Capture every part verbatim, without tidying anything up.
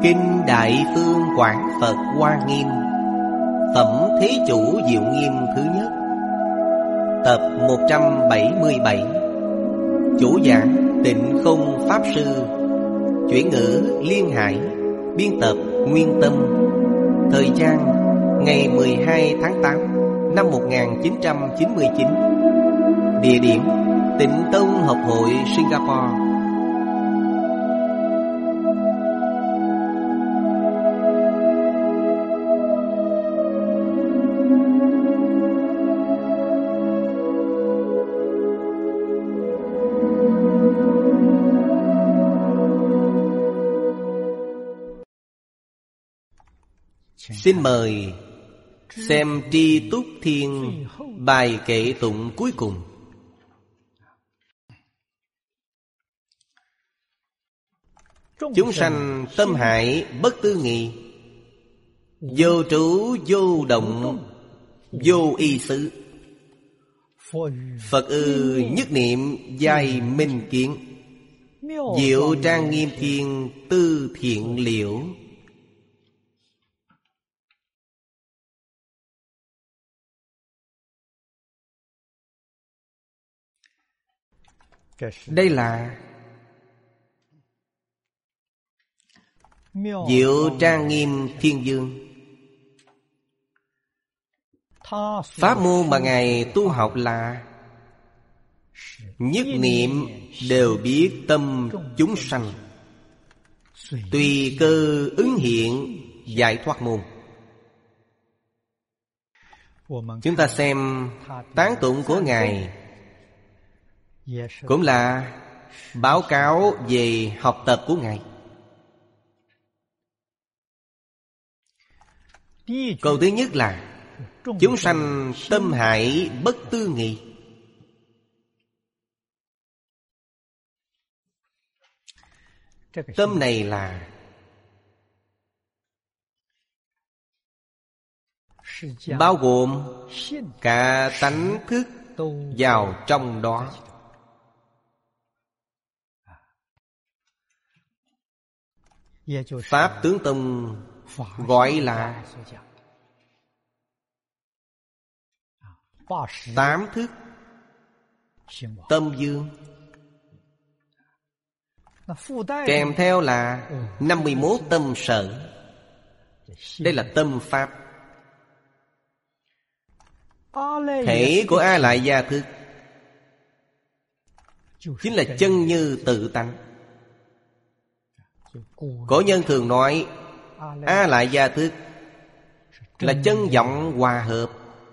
Kinh Đại Phương Quảng Phật Hoa Nghiêm, Phẩm Thế Chủ Diệu Nghiêm thứ nhất, tập một trăm bảy mươi bảy. Chủ giảng Tịnh Không Pháp Sư, chuyển ngữ Liên Hải, biên tập Nguyên Tâm. Thời gian ngày mười hai tháng tám năm một nghìn chín trăm chín mươi chín. Địa điểm Tịnh Tông Học hội Singapore. Xin mời xem Tri Túc Thiên bài kệ tụng cuối cùng. Chúng sanh tâm hải bất tư nghị, vô trụ vô động vô y xứ. Phật ư nhất niệm giai minh kiến, diệu trang nghiêm thiên tư thiện liễu. Đây là diệu trang nghiêm thiên dương. Pháp môn mà Ngài tu học là nhất niệm đều biết tâm chúng sanh, tùy cơ ứng hiện giải thoát môn. Chúng ta xem tán tụng của Ngài cũng là báo cáo về học tập của Ngài. Câu thứ nhất là chúng sanh tâm hải bất tư nghị. Tâm này là bao gồm cả tánh thức vào trong đó. Pháp Tướng Tông gọi là tám thức tâm dương, kèm theo là năm mươi mốt tâm sở. Đây là tâm Pháp. Thể của A Lại Gia thức chính là chân như tự tánh. Cổ nhân thường nói A Lại Gia thức là chân vọng hòa hợp.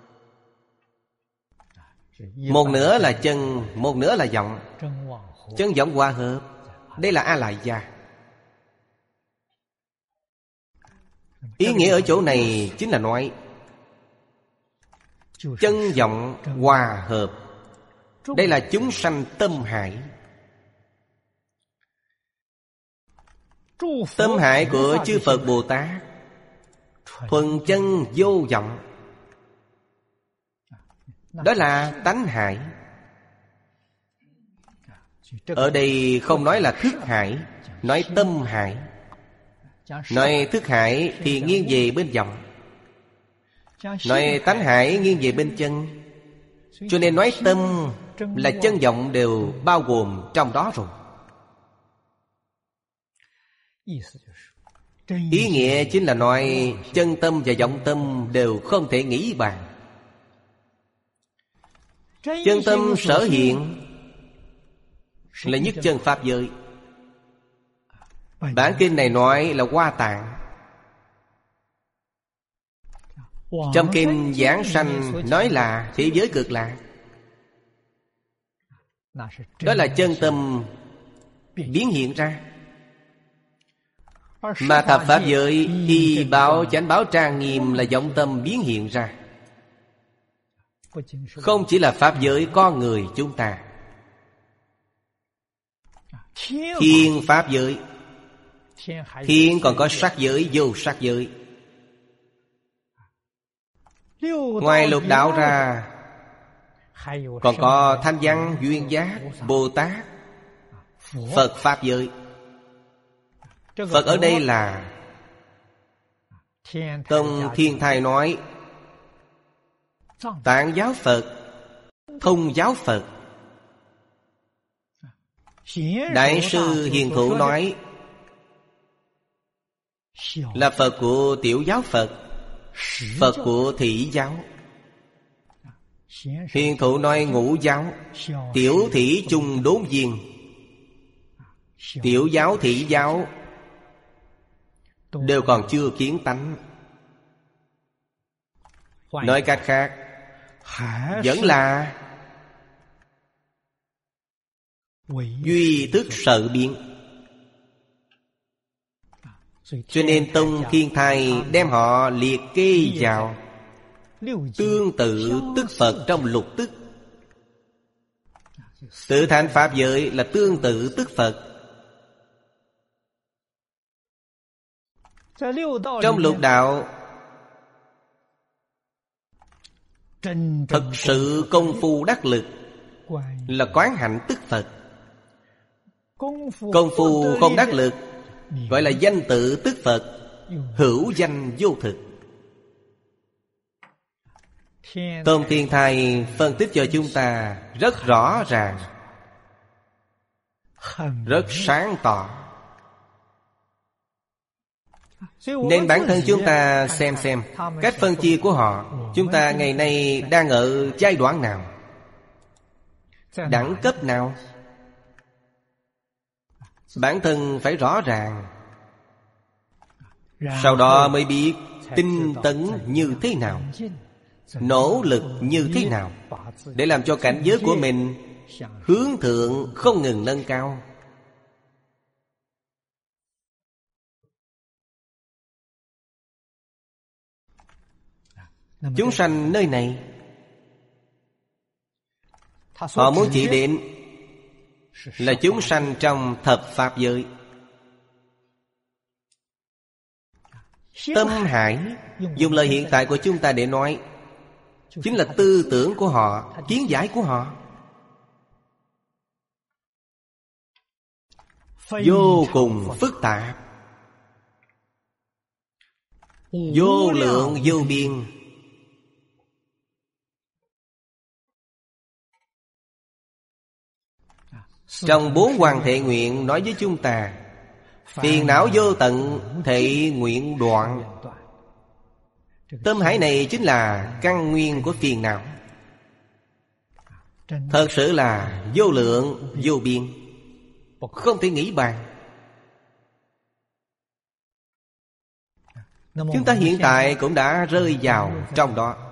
Một nửa là chân, một nửa là vọng. Chân vọng hòa hợp, đây là A Lại Gia. Ý nghĩa ở chỗ này chính là nói chân vọng hòa hợp, đây là chúng sanh tâm hải. Tâm hải của chư Phật Bồ Tát thuần chân vô vọng, đó là tánh hải. Ở đây không nói là thức hải, nói tâm hải. Nói thức hải thì nghiêng về bên vọng, nói tánh hải nghiêng về bên chân. Cho nên nói tâm là chân vọng đều bao gồm trong đó rồi. Ý nghĩa chính là nói chân tâm và vọng tâm đều không thể nghĩ bàn. Chân tâm sở hiện là nhất chân Pháp giới. Bản kinh này nói là Hoa Tạng. Trong kinh Giảng Sanh nói là thế giới cực lạc. Đó là chân tâm biến hiện ra. Mà thập Pháp giới y báo chánh báo trang nghiêm là vọng tâm biến hiện ra. Không chỉ là Pháp giới con người chúng ta, thiên Pháp giới, thiên còn có sắc giới, vô sắc giới. Ngoài lục đạo ra còn có Thanh Văn, Duyên Giác, Bồ Tát, Phật Pháp giới. Phật ở đây là Tông Thiên Thai nói Tạng giáo Phật, Thông giáo Phật. Đại sư Hiền Thụ nói là Phật của Tiểu giáo Phật, Phật của Thị giáo. Hiền Thụ nói Ngũ giáo, Tiểu Thị chung đốn viên, Tiểu giáo Thị giáo đều còn chưa kiến tánh. Nói cách khác, vẫn là duy thức sợ biến. Cho nên Tông Thiên Thai đem họ liệt kê vào tương tự tức Phật trong lục tức. Tự thành Pháp giới là tương tự tức Phật. Trong lục đạo, thật sự công phu đắc lực là quán hạnh tức Phật. Công phu không đắc lực gọi là danh tự tức Phật, hữu danh vô thực. Tông Thiên Thai phân tích cho chúng ta rất rõ ràng, rất sáng tỏ. Nên bản thân chúng ta xem xem cách phân chia của họ. Chúng ta ngày nay đang ở giai đoạn nào, đẳng cấp nào, bản thân phải rõ ràng. Sau đó mới biết tinh tấn như thế nào, nỗ lực như thế nào, để làm cho cảnh giới của mình hướng thượng không ngừng nâng cao. Chúng sanh nơi này, họ muốn chỉ đến là chúng sanh trong thập Pháp giới. Tâm hải, dùng lời hiện tại của chúng ta để nói, chính là tư tưởng của họ, kiến giải của họ, vô cùng phức tạp, vô lượng vô biên. Trong bốn Hoàng Thệ Nguyện nói với chúng ta, phiền não vô tận, thệ nguyện đoạn. Tâm hải này chính là căn nguyên của phiền não. Thật sự là vô lượng vô biên, không thể nghĩ bàn. Chúng ta hiện tại cũng đã rơi vào trong đó.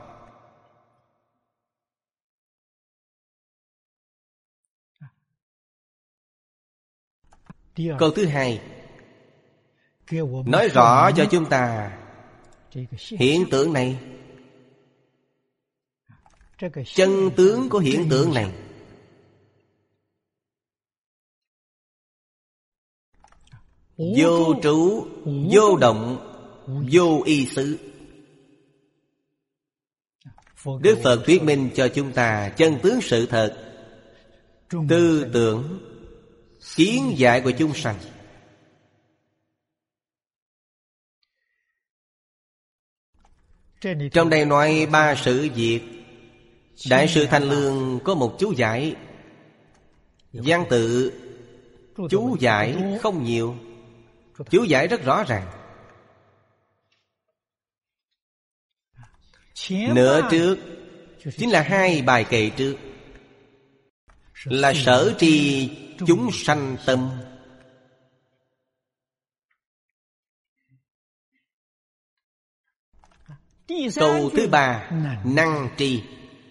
Câu thứ hai nói rõ cho chúng ta hiện tượng này, chân tướng của hiện tượng này. Vô trụ, vô động, vô y xứ. Đức Phật thuyết minh cho chúng ta chân tướng sự thật, tư tưởng, kiến giải của chúng sanh. Trong đây nói ba sự việc. Đại sư Thanh Lương có một chú giải, văn tự chú giải không nhiều, chú giải rất rõ ràng. Nửa trước chính là hai bài kệ trước, là sở tri chúng sanh tâm. Câu thứ ba, năng tri.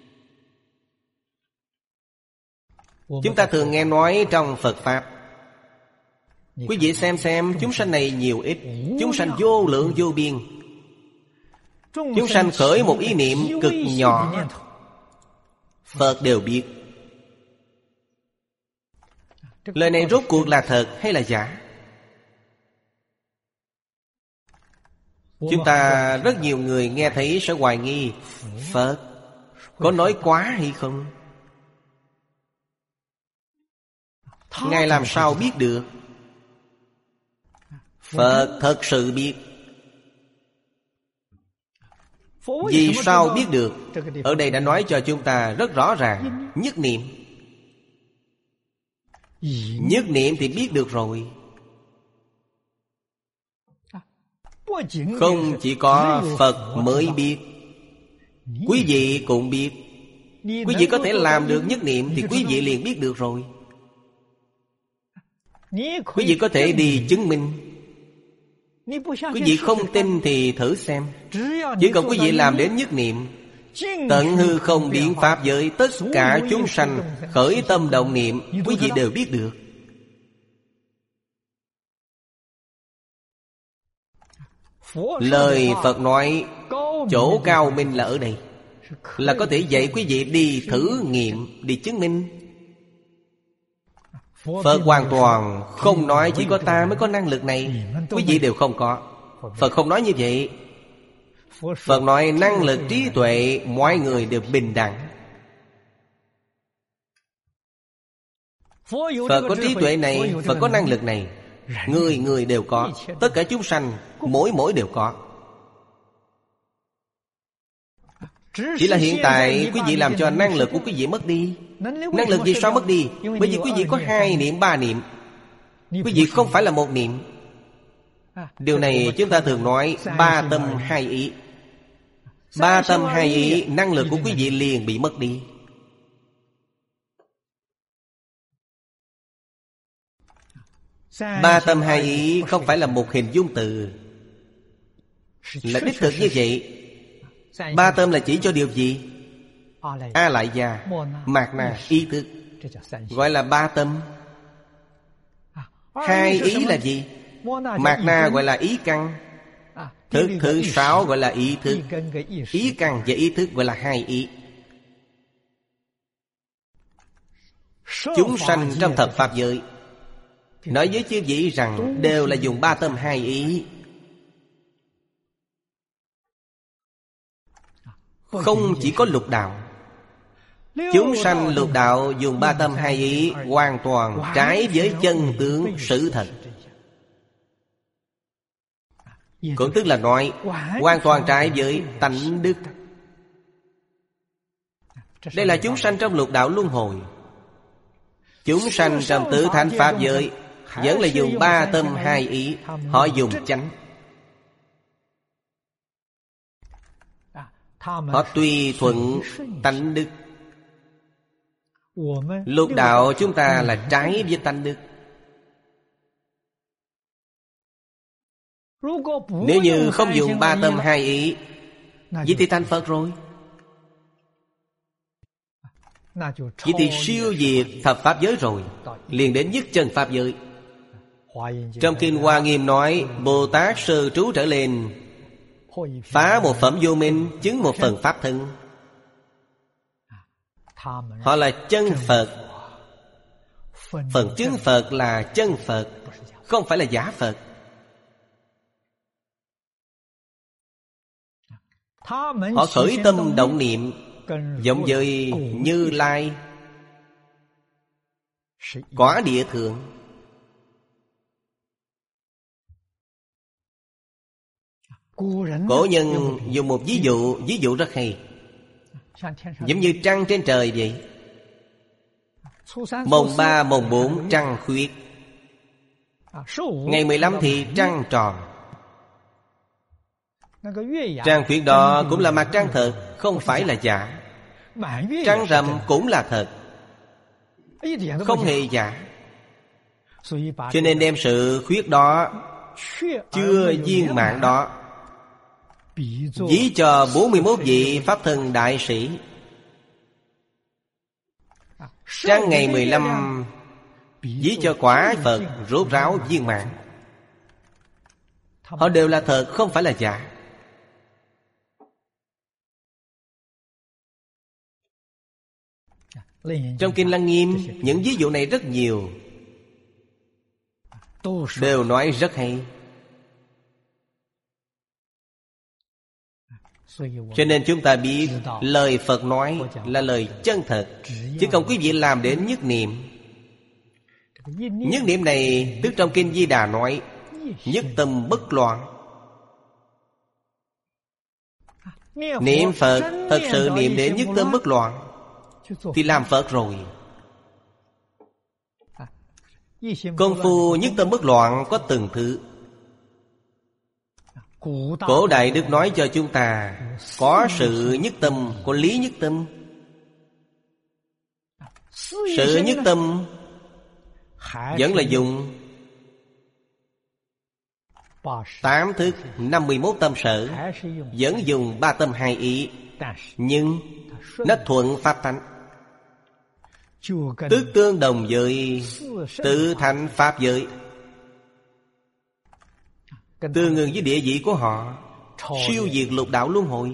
Chúng ta thường nghe nói trong Phật Pháp, quý vị xem xem chúng sanh này nhiều ít. Chúng sanh vô lượng vô biên. Chúng sanh khởi một ý niệm cực nhỏ, Phật đều biết. Lời này rốt cuộc là thật hay là giả? Chúng ta rất nhiều người nghe thấy sẽ hoài nghi, Phật có nói quá hay không? Ngài làm sao biết được? Phật thật sự biết. Vì sao biết được? Ở đây đã nói cho chúng ta rất rõ ràng. Nhất niệm. Nhất niệm thì biết được rồi. Không chỉ có Phật mới biết, quý vị cũng biết. Quý vị có thể làm được nhất niệm thì quý vị liền biết được rồi. Quý vị có thể đi chứng minh. Quý vị không tin thì thử xem. Chỉ cần quý vị làm đến nhất niệm, tận hư không biến pháp giới, tất cả chúng sanh khởi tâm động niệm, quý vị đều biết được. Lời Phật nói chỗ cao minh là ở đây, là có thể dạy quý vị đi thử nghiệm, đi chứng minh. Phật hoàn toàn không nói chỉ có ta mới có năng lực này, quý vị đều không có. Phật không nói như vậy. Phật nói năng lực trí tuệ mọi người đều bình đẳng. Phật có trí tuệ này, Phật có năng lực này, người người đều có. Tất cả chúng sanh mỗi mỗi đều có. Chỉ là hiện tại quý vị làm cho năng lực của quý vị mất đi. Năng lực gì sao mất đi? Bởi vì quý vị có hai niệm, ba niệm. Quý vị không phải là một niệm. Điều này chúng ta thường nói ba tâm hai ý. Ba tâm hai ý, năng lực của quý vị liền bị mất đi. Ba tâm hai ý không phải là một hình dung từ, là đích thực như vậy. Ba tâm là chỉ cho điều gì? A lại gia, mạt na, ý thức, gọi là ba tâm. Hai ý là gì? Mạt na gọi là ý căn, thức thứ sáu gọi là ý thức. Ý căn và ý thức gọi là hai ý. Chúng sanh trong thập pháp giới, nói với chư vị rằng đều là dùng ba tâm hai ý. Không chỉ có lục đạo. Chúng sanh lục đạo dùng ba tâm hai ý hoàn toàn trái với chân tướng sự thật. Cũng tức là nói hoàn toàn trái với tánh đức. Đây là chúng sanh trong lục đạo luân hồi. Chúng sanh trong tứ thánh pháp giới vẫn là dùng ba tâm hai ý. Họ dùng chánh. Họ tùy thuận tánh đức. Lục đạo chúng ta là trái với tánh đức. Nếu như không dùng ba tâm hai ý, vậy thì thành Phật rồi. Vậy thì siêu diệt thập pháp giới rồi, liền đến nhất chân pháp giới. Trong Kinh Hoa Nghiêm nói Bồ Tát sơ trú trở lên, phá một phẩm vô minh, chứng một phần pháp thân. Họ là chân Phật. Phần chứng Phật là chân Phật, không phải là giả Phật. Họ khởi tâm động niệm giống với Như Lai, Quả Địa Thượng. Cổ nhân dùng một ví dụ, ví dụ rất hay, giống như trăng trên trời vậy. Mồng ba, mồng bốn trăng khuyết. Ngày mười lăm thì trăng tròn. Trăng khuyết đó cũng là mặt trăng thật, không phải là giả. Trăng rằm cũng là thật, không hề giả. Cho nên đem sự khuyết đó, chưa viên mãn đó, ví cho bốn mươi mốt vị Pháp thân đại sĩ. Trăng ngày mười lăm ví cho quả Phật rốt ráo viên mãn. Họ đều là thật, không phải là giả. Trong Kinh Lăng Nghiêm, những ví dụ này rất nhiều, đều nói rất hay. Cho nên chúng ta biết lời Phật nói là lời chân thật. Chỉ cần quý vị làm đến nhất niệm. Nhất niệm này tức trong Kinh Di Đà nói nhất tâm bất loạn. Niệm Phật thật sự niệm đến nhất tâm bất loạn thì làm Phật rồi. Công phu nhất tâm bất loạn có từng thứ. Cổ Đại Đức nói cho chúng ta có sự nhất tâm, có lý nhất tâm. Sự nhất tâm vẫn là dùng tám thức năm mươi mốt tâm sở, vẫn dùng ba tâm hai ý, nhưng nó thuận pháp tánh, tức tương đồng với tự thành pháp giới, tương ứng với địa vị của họ, siêu diệt lục đạo luân hồi.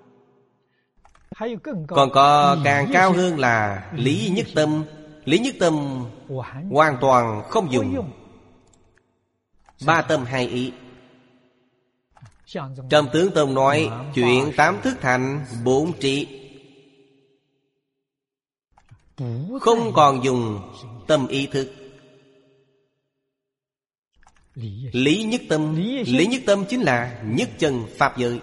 Còn có càng cao hơn là lý nhất tâm. Lý nhất tâm hoàn toàn không dùng ba tâm hai ý. Trong Tướng Tông nói chuyện tám thức thành bốn trị, không còn dùng tâm ý thức. Lý nhất tâm. Lý nhất tâm chính là nhất chân pháp giới.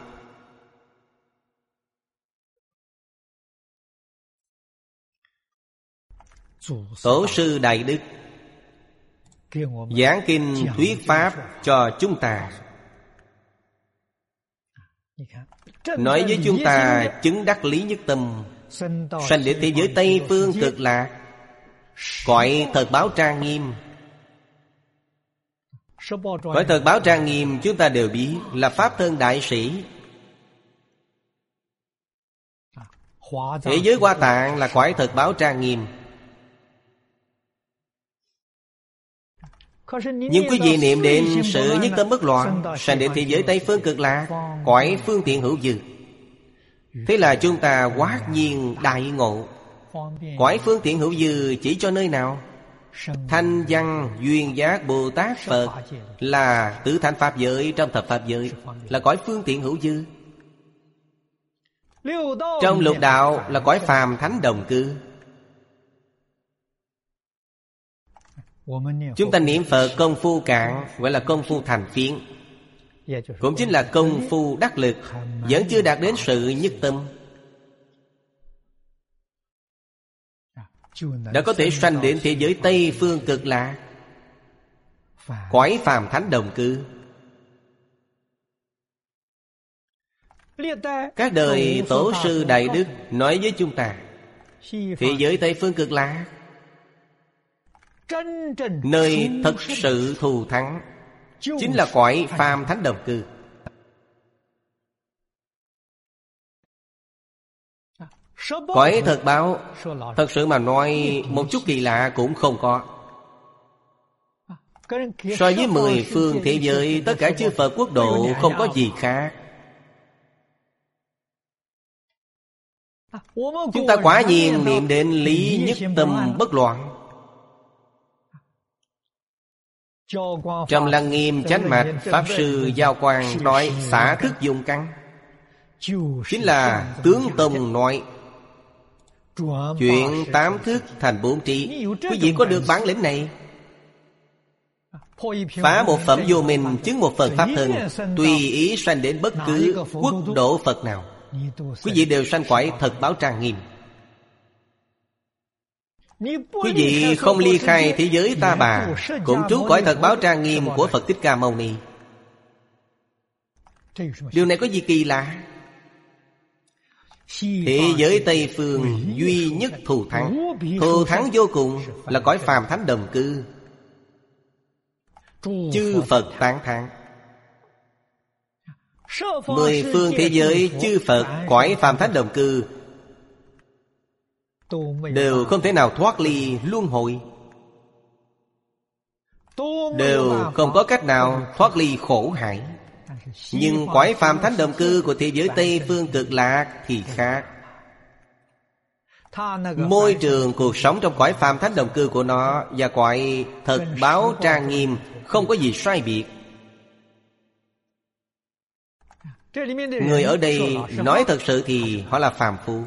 Tổ sư Đại Đức giảng kinh thuyết pháp cho chúng ta, nói với chúng ta chứng đắc lý nhất tâm, sanh đến thế giới Tây Phương Cực Lạc, cõi thật báo trang nghiêm. Cõi thật báo trang nghiêm chúng ta đều biết là Pháp thân đại sĩ. Thế giới Hoa Tạng là cõi thật báo trang nghiêm. Nhưng quý vị niệm đến sự nhất tâm bất loạn, sanh đến thế giới Tây Phương Cực Lạc, cõi phương tiện hữu dư. Thế là chúng ta hoát nhiên đại ngộ. Cõi phương tiện hữu dư chỉ cho nơi nào? Thanh văn duyên giác Bồ Tát Phật là tứ thánh pháp giới trong thập pháp giới, là cõi phương tiện hữu dư. Trong lục đạo là cõi phàm thánh đồng cư. Chúng ta niệm Phật công phu cạn, gọi là công phu thành phiến, cũng chính là công phu đắc lực, vẫn chưa đạt đến sự nhất tâm. Đã có thể sanh đến thế giới Tây Phương Cực Lạc, cõi phàm thánh đồng cư. Các đời Tổ sư Đại Đức nói với chúng ta, thế giới Tây Phương Cực Lạc, nơi thật sự thù thắng chính là cõi phàm thánh đồng cư. Cõi thật báo, thật sự mà nói một chút kỳ lạ cũng không có. So với mười phương thế giới, tất cả chư Phật quốc độ không có gì khác. Chúng ta quả nhiên niệm đến lý nhất tâm bất loạn. Trong Lăng Nghiêm Chánh Mạch, Pháp Sư Giao Quang nói xả thức dụng căn, chính là Tướng Tông nói chuyện tám thức thành bốn trí. Quý vị có được bản lĩnh này, phá một phẩm vô minh, chứng một phần pháp thân, tùy ý sanh đến bất cứ quốc độ Phật nào, quý vị đều sanh cõi thật báo trang nghiêm. Quý vị không ly khai thế giới ta bà, cũng trú cõi thật báo trang nghiêm của Phật Thích Ca Mâu Ni. Điều này có gì kỳ lạ? Thế giới Tây Phương duy nhất thù thắng, thù thắng vô cùng là cõi phàm thánh đồng cư. Chư Phật tán thán. Mười phương thế giới chư Phật cõi phàm thánh đồng cư đều không thể nào thoát ly luân hồi, đều không có cách nào thoát ly khổ hải. Nhưng cõi phàm thánh đồng cư của thế giới Tây Phương Cực Lạc thì khác. Môi trường cuộc sống trong cõi phàm thánh đồng cư của nó và cõi thật báo trang nghiêm không có gì sai biệt. Người ở đây nói thật sự thì họ là phàm phu.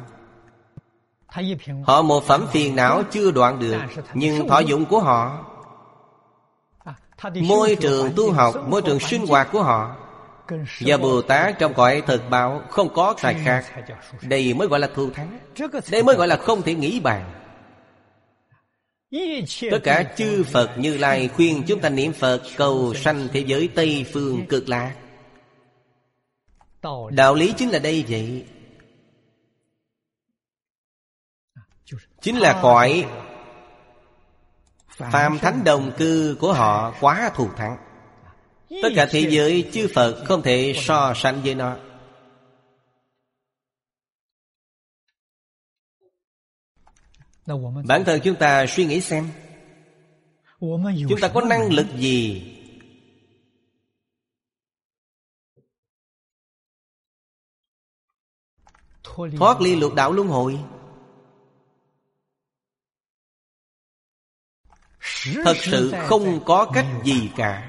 Họ một phẩm phiền não chưa đoạn được, nhưng thọ dụng của họ, môi trường tu học, môi trường sinh hoạt của họ và Bồ Tát trong cõi thực báo không có tài khác. Đây mới gọi là thù thắng. Đây mới gọi là không thể nghĩ bàn. Tất cả chư Phật Như Lai khuyên chúng ta niệm Phật cầu sanh thế giới Tây Phương Cực Lạc. Đạo lý chính là đây vậy. Chính là cõi phàm thánh đồng cư của họ quá thù thắng. Tất cả thế giới chư Phật không thể so sánh với nó. Bản thân chúng ta suy nghĩ xem, chúng ta có năng lực gì thoát ly lục đạo luân hồi? Thật sự không có cách gì cả.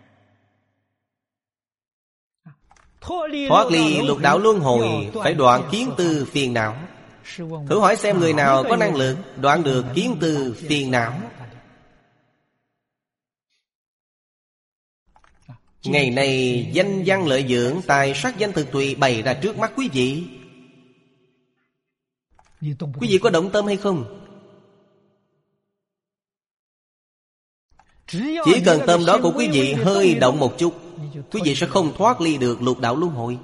Thoát ly lục đạo luân hồi phải đoạn kiến tư phiền não. Thử hỏi xem người nào có năng lực đoạn được kiến tư phiền não? Ngày nay danh văn lợi dưỡng, tài sắc danh thực tùy bày ra trước mắt quý vị. Quý vị có động tâm hay không? Chỉ cần tâm đó của quý vị hơi động một chút, quý vị sẽ không thoát ly được lục đạo luân hồi.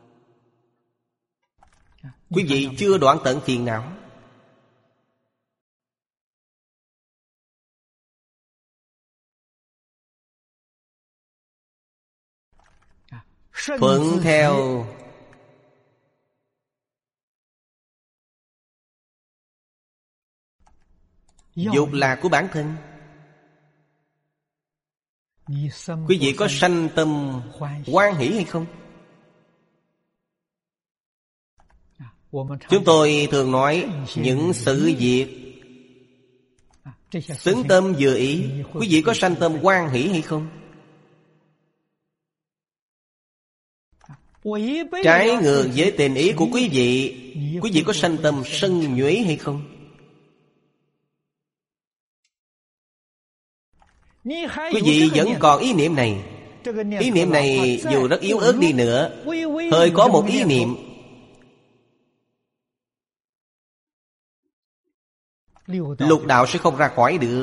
Quý vị chưa đoạn tận phiền não. Thuận theo dục lạc của bản thân. Quý vị có sanh tâm hoan hỷ hay không? Chúng tôi thường nói những sự việc xứng tâm vừa ý. Quý vị có sanh tâm hoan hỷ hay không? Trái ngược với tình ý của quý vị, quý vị có sanh tâm sân nhuế hay không? Quý vị vẫn còn ý niệm này. Ý niệm này dù rất yếu ớt đi nữa, hơi có một ý niệm, lục đạo sẽ không ra khỏi được.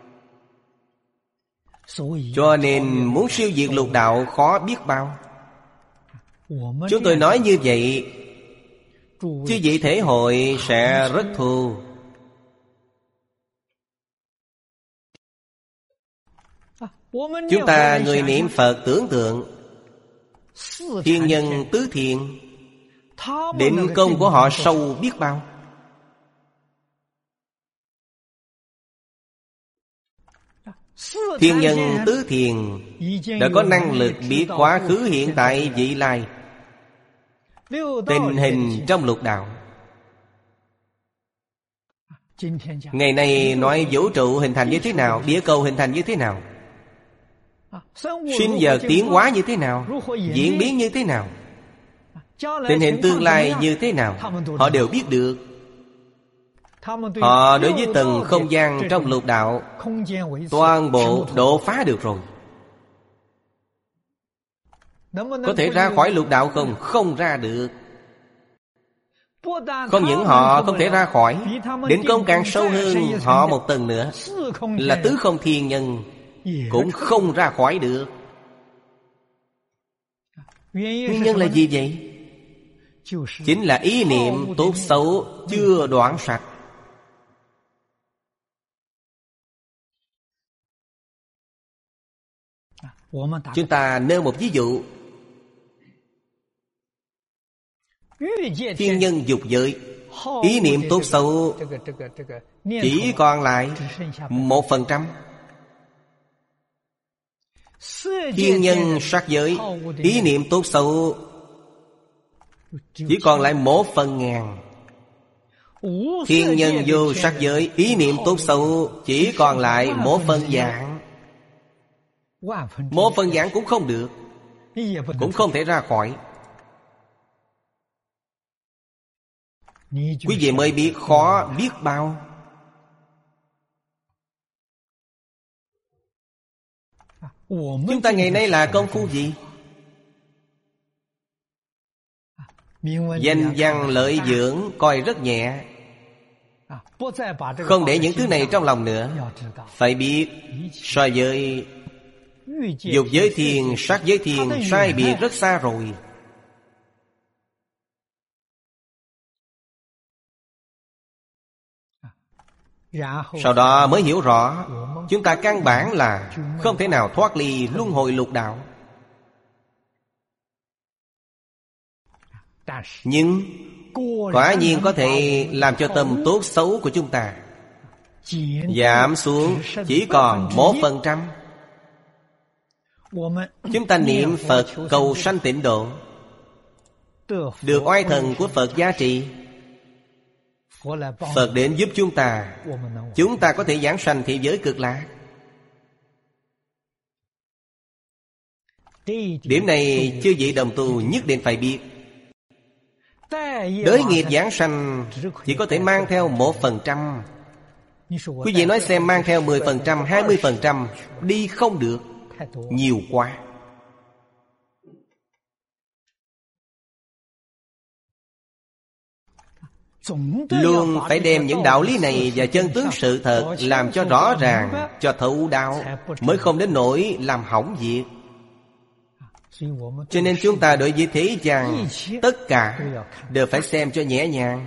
Cho nên muốn siêu diệt lục đạo khó biết bao. Chúng tôi nói như vậy, chứ vị thể hội sẽ rất thù. Chúng ta người niệm Phật tưởng tượng thiên nhân tứ thiện, định công của họ sâu biết bao. Thiên nhân tứ thiện đã có năng lực biết quá khứ hiện tại vị lai, tình hình trong lục đạo. Ngày nay nói vũ trụ hình thành như thế nào, địa cầu hình thành như thế nào, sinh vật tiến hóa như thế nào, diễn biến như thế nào, tình hình tương lai như thế nào, họ đều biết được. Họ đối với từng không gian trong lục đạo toàn bộ độ phá được rồi. Có thể ra khỏi lục đạo không? Không ra được. Không những họ không thể ra khỏi, định công càng sâu hơn họ một tầng nữa, là tứ không thiên nhân cũng không ra khỏi được. Nguyên nhân là gì vậy? Chính là ý niệm tốt xấu chưa đoạn sạch. Chúng ta nêu một ví dụ. Thiên nhân dục giới, ý niệm tốt xấu chỉ còn lại một phần trăm. Thiên nhân sắc giới, ý niệm tốt xấu chỉ còn lại một phần ngàn. Thiên nhân vô sắc giới, ý niệm tốt xấu chỉ còn lại một phần vạn. Một phần vạn cũng không được, cũng không thể ra khỏi. Quý vị mới biết khó biết bao. Chúng ta ngày nay là công phu gì? Danh văn lợi dưỡng coi rất nhẹ, không để những thứ này trong lòng nữa. Phải biết so với dục giới thiền, sắc giới thiền sai biệt rất xa rồi. Sau đó mới hiểu rõ chúng ta căn bản là không thể nào thoát ly luân hồi lục đạo. Nhưng quả nhiên có thể làm cho tâm tốt xấu của chúng ta giảm xuống chỉ còn một phần trăm. Chúng ta niệm Phật cầu sanh tịnh độ, được oai thần của Phật gia trị. Phật đến giúp chúng ta, chúng ta có thể giảng sanh thế giới cực lạc. Điểm này chư vị đồng tu nhất định phải biết. Đới nghiệp giảng sanh chỉ có thể mang theo một phần trăm. Quý vị nói xem, mang theo mười phần trăm, hai mươi phần trăm đi không được, nhiều quá. Luôn phải đem những đạo lý này và chân tướng sự thật làm cho rõ ràng, cho thấu đạo, mới không đến nỗi làm hỏng việc. Cho nên chúng ta đối với thế gian tất cả đều phải xem cho nhẹ nhàng.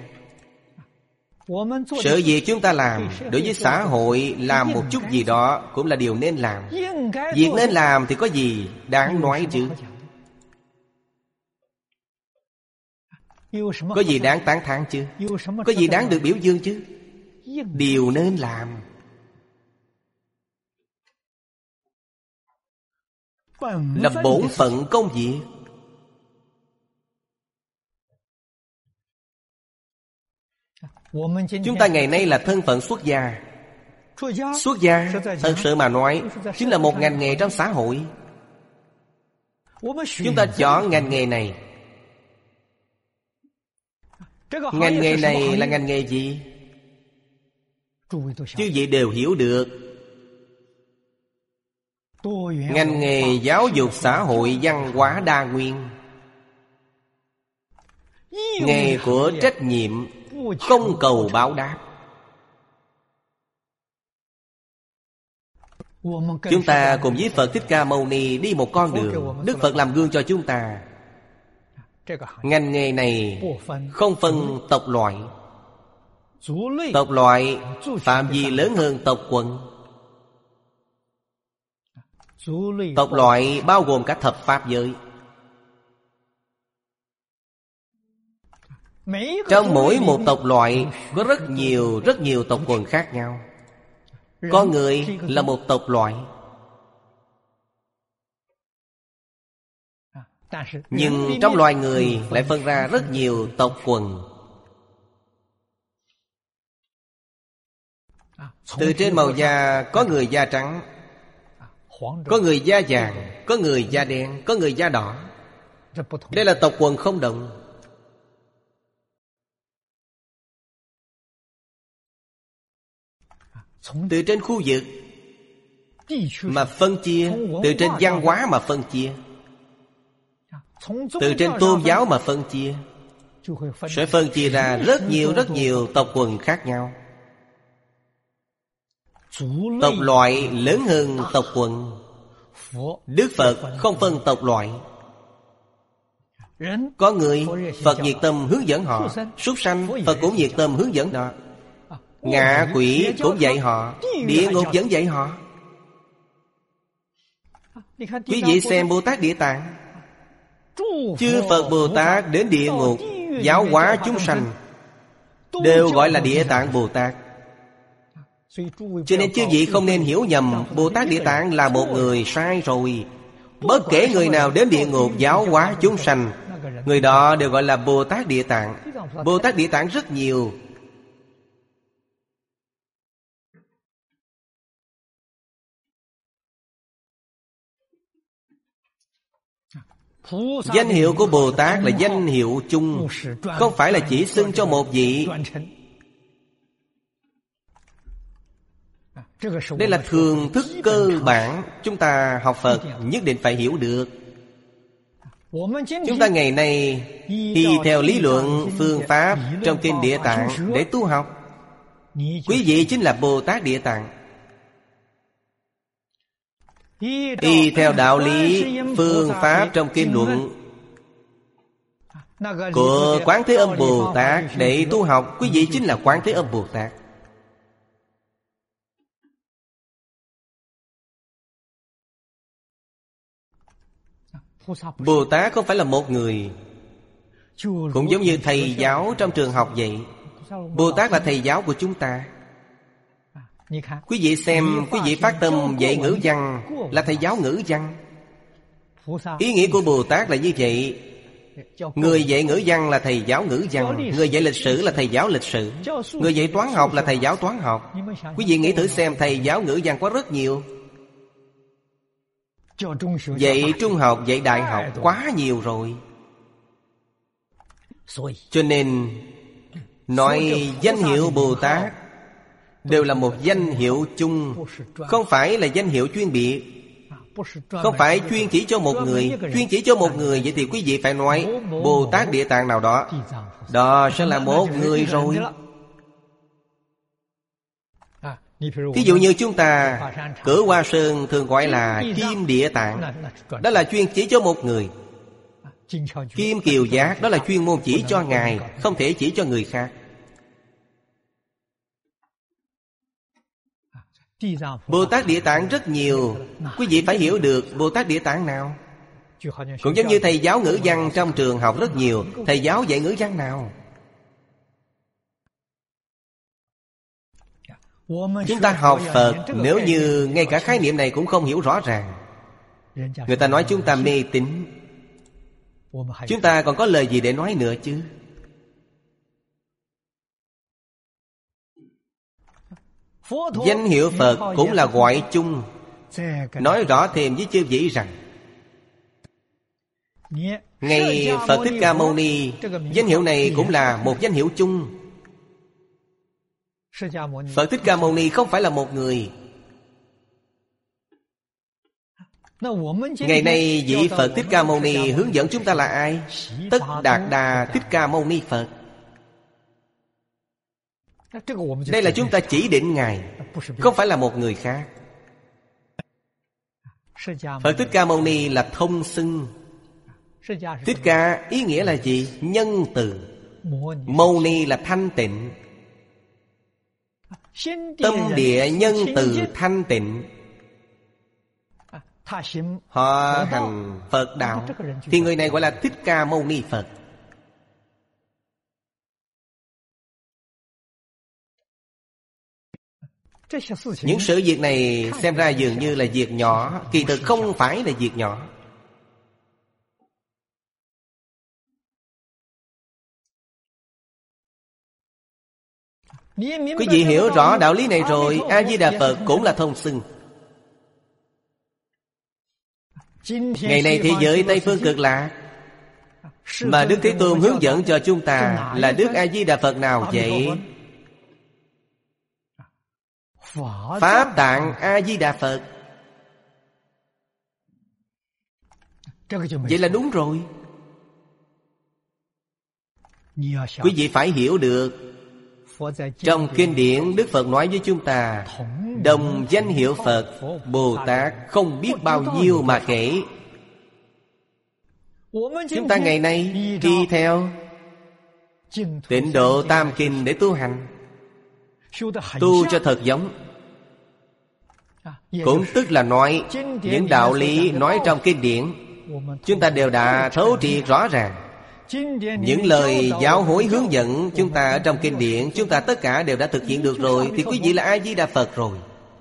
Sự việc chúng ta làm đối với xã hội, làm một chút gì đó cũng là điều nên làm. Việc nên làm thì có gì đáng nói chứ? Có gì đáng tán thán chứ? Có gì đáng được biểu dương chứ? Điều nên làm. Là bổn phận công việc. Chúng ta ngày nay là thân phận xuất gia. Xuất gia thật sự mà nói chính là một ngành nghề trong xã hội. Chúng ta chọn ngành nghề này. Ngành nghề này là ngành nghề gì? Chứ vị đều hiểu được. Ngành nghề giáo dục xã hội văn hóa đa nguyên, nghề của trách nhiệm, không cầu báo đáp. Chúng ta cùng với Phật Thích Ca Mâu Ni đi một con đường. Đức Phật làm gương cho chúng ta. Ngành nghề này không phân tộc loại. Tộc loại phạm vi lớn hơn tộc quần. Tộc loại bao gồm cả thập pháp giới. Trong mỗi một tộc loại có rất nhiều, rất nhiều tộc quần khác nhau. Con người là một tộc loại. Nhưng trong loài người lại phân ra rất nhiều tộc quần. Từ trên màu da có người da trắng, có người da vàng, có người da đen, có người da đỏ. Đây là tộc quần không đồng. Từ trên khu vực mà phân chia, từ trên văn hóa mà phân chia, từ trên tôn giáo mà phân chia, sẽ phân chia ra rất nhiều rất nhiều tộc quần khác nhau. Tộc loại lớn hơn tộc quần. Đức Phật không phân tộc loại. Có người Phật nhiệt tâm hướng dẫn họ, súc sanh Phật cũng nhiệt tâm hướng dẫn họ, ngạ quỷ cũng dạy họ, địa ngục vẫn dạy họ. Quý vị xem Bồ Tát Địa Tạng, chư Phật Bồ Tát đến địa ngục giáo hóa chúng sanh đều gọi là Địa Tạng Bồ Tát. Cho nên chư vị không nên hiểu nhầm Bồ Tát Địa Tạng là một người, sai rồi. Bất kể người nào đến địa ngục giáo hóa chúng sanh, người đó đều gọi là Bồ Tát Địa Tạng. Bồ Tát Địa Tạng rất nhiều. Danh hiệu của Bồ Tát là danh hiệu chung, không phải là chỉ xưng cho một vị. Đây là thường thức cơ bản chúng ta học Phật nhất định phải hiểu được. Chúng ta ngày nay y theo lý luận phương pháp trong kinh Địa Tạng để tu học. Quý vị chính là Bồ Tát Địa Tạng. Y theo đạo lý phương pháp trong kinh luận của Quán Thế Âm Bồ Tát để tu học, quý vị chính là Quán Thế Âm Bồ Tát. Bồ Tát không phải là một người. Cũng giống như thầy giáo trong trường học vậy. Bồ Tát là thầy giáo của chúng ta. Quý vị xem, quý vị phát tâm dạy ngữ văn là thầy giáo ngữ văn. Ý nghĩa của Bồ Tát là như vậy. Người dạy ngữ văn là thầy giáo ngữ văn, người dạy lịch sử là thầy giáo lịch sử, người dạy toán học là thầy giáo toán học. Quý vị nghĩ thử xem, thầy giáo ngữ văn có rất nhiều. Dạy trung học, dạy đại học quá nhiều rồi. Cho nên nói danh hiệu Bồ Tát đều là một danh hiệu chung, không phải là danh hiệu chuyên biệt. Không phải chuyên chỉ cho một người. Chuyên chỉ cho một người, vậy thì quý vị phải nói Bồ Tát Địa Tạng nào đó. Đó sẽ là một người rồi. Thí dụ như chúng ta Cửa Hoa Sơn thường gọi là Kim Địa Tạng, đó là chuyên chỉ cho một người. Kim Kiều Giác, đó là chuyên môn chỉ cho Ngài, không thể chỉ cho người khác. Bồ Tát Địa Tạng rất nhiều. Quý vị phải hiểu được Bồ Tát Địa Tạng nào. Cũng giống như thầy giáo ngữ văn trong trường học rất nhiều. Thầy giáo dạy ngữ văn nào? Chúng ta học Phật, nếu như ngay cả khái niệm này cũng không hiểu rõ ràng, người ta nói chúng ta mê tín. Chúng ta còn có lời gì để nói nữa chứ? Danh hiệu Phật cũng là gọi chung. Nói rõ thêm với chư vị rằng, ngay Phật Thích Ca Mâu Ni, danh hiệu này cũng là một danh hiệu chung. Phật Thích Ca Mâu Ni không phải là một người. Ngày nay vị Phật Thích Ca Mâu Ni hướng dẫn chúng ta là ai? Tất Đạt Đà Thích Ca Mâu Ni Phật. Đây là chúng ta chỉ định Ngài, không phải là một người khác. Phật Thích Ca Mâu Ni là thông xưng. Thích Ca ý nghĩa là gì? Nhân từ. Mâu Ni là thanh tịnh. Tâm địa nhân từ thanh tịnh. Họ hành Phật đạo, thì người này gọi là Thích Ca Mâu Ni Phật. Những sự việc này xem ra dường như là việc nhỏ, kỳ thực không phải là việc nhỏ. Quý vị hiểu rõ đạo lý này rồi, A-di-đà Phật cũng là thông xưng. Ngày nay thế giới Tây Phương Cực Lạc mà Đức Thế Tôn hướng dẫn cho chúng ta là Đức A-di-đà Phật nào vậy? Pháp Tạng A-di-đà Phật. Vậy là đúng rồi. Quý vị phải hiểu được, trong kinh điển Đức Phật nói với chúng ta, đồng danh hiệu Phật Bồ Tát không biết bao nhiêu mà kể. Chúng ta ngày nay đi theo Tịnh Độ Tam Kinh để tu hành, tu cho thật giống. Cũng tức là nói những đạo lý nói trong kinh điển chúng ta đều đã thấu triệt rõ ràng. Những lời giáo huấn hướng dẫn chúng ta ở trong kinh điển, chúng ta tất cả đều đã thực hiện được rồi, thì quý vị là A-di-đà Phật rồi.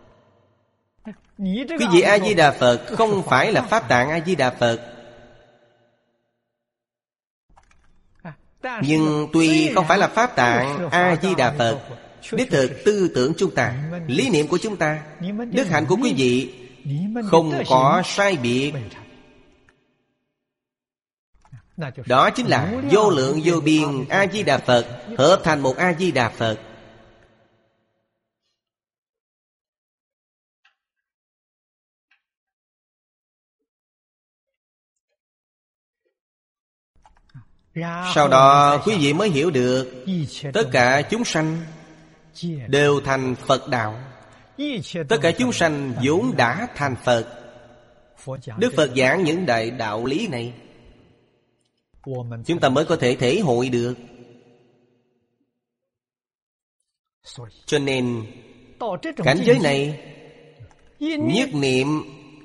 Quý vị A-di-đà Phật không phải là Pháp Tạng A-di-đà Phật. Nhưng tuy không phải là Pháp Tạng A-di-đà Phật, đích thực tư tưởng chúng ta, lý niệm của chúng ta, đức hạnh của quý vị không có sai biệt. Đó chính là vô lượng vô biên A-di-đà Phật hợp thành một A-di-đà Phật. Sau đó quý vị mới hiểu được tất cả chúng sanh đều thành Phật đạo. Tất cả chúng sanh vốn đã thành Phật. Đức Phật giảng những đại đạo lý này, chúng ta mới có thể thể hội được. Cho nên cảnh giới này nhất niệm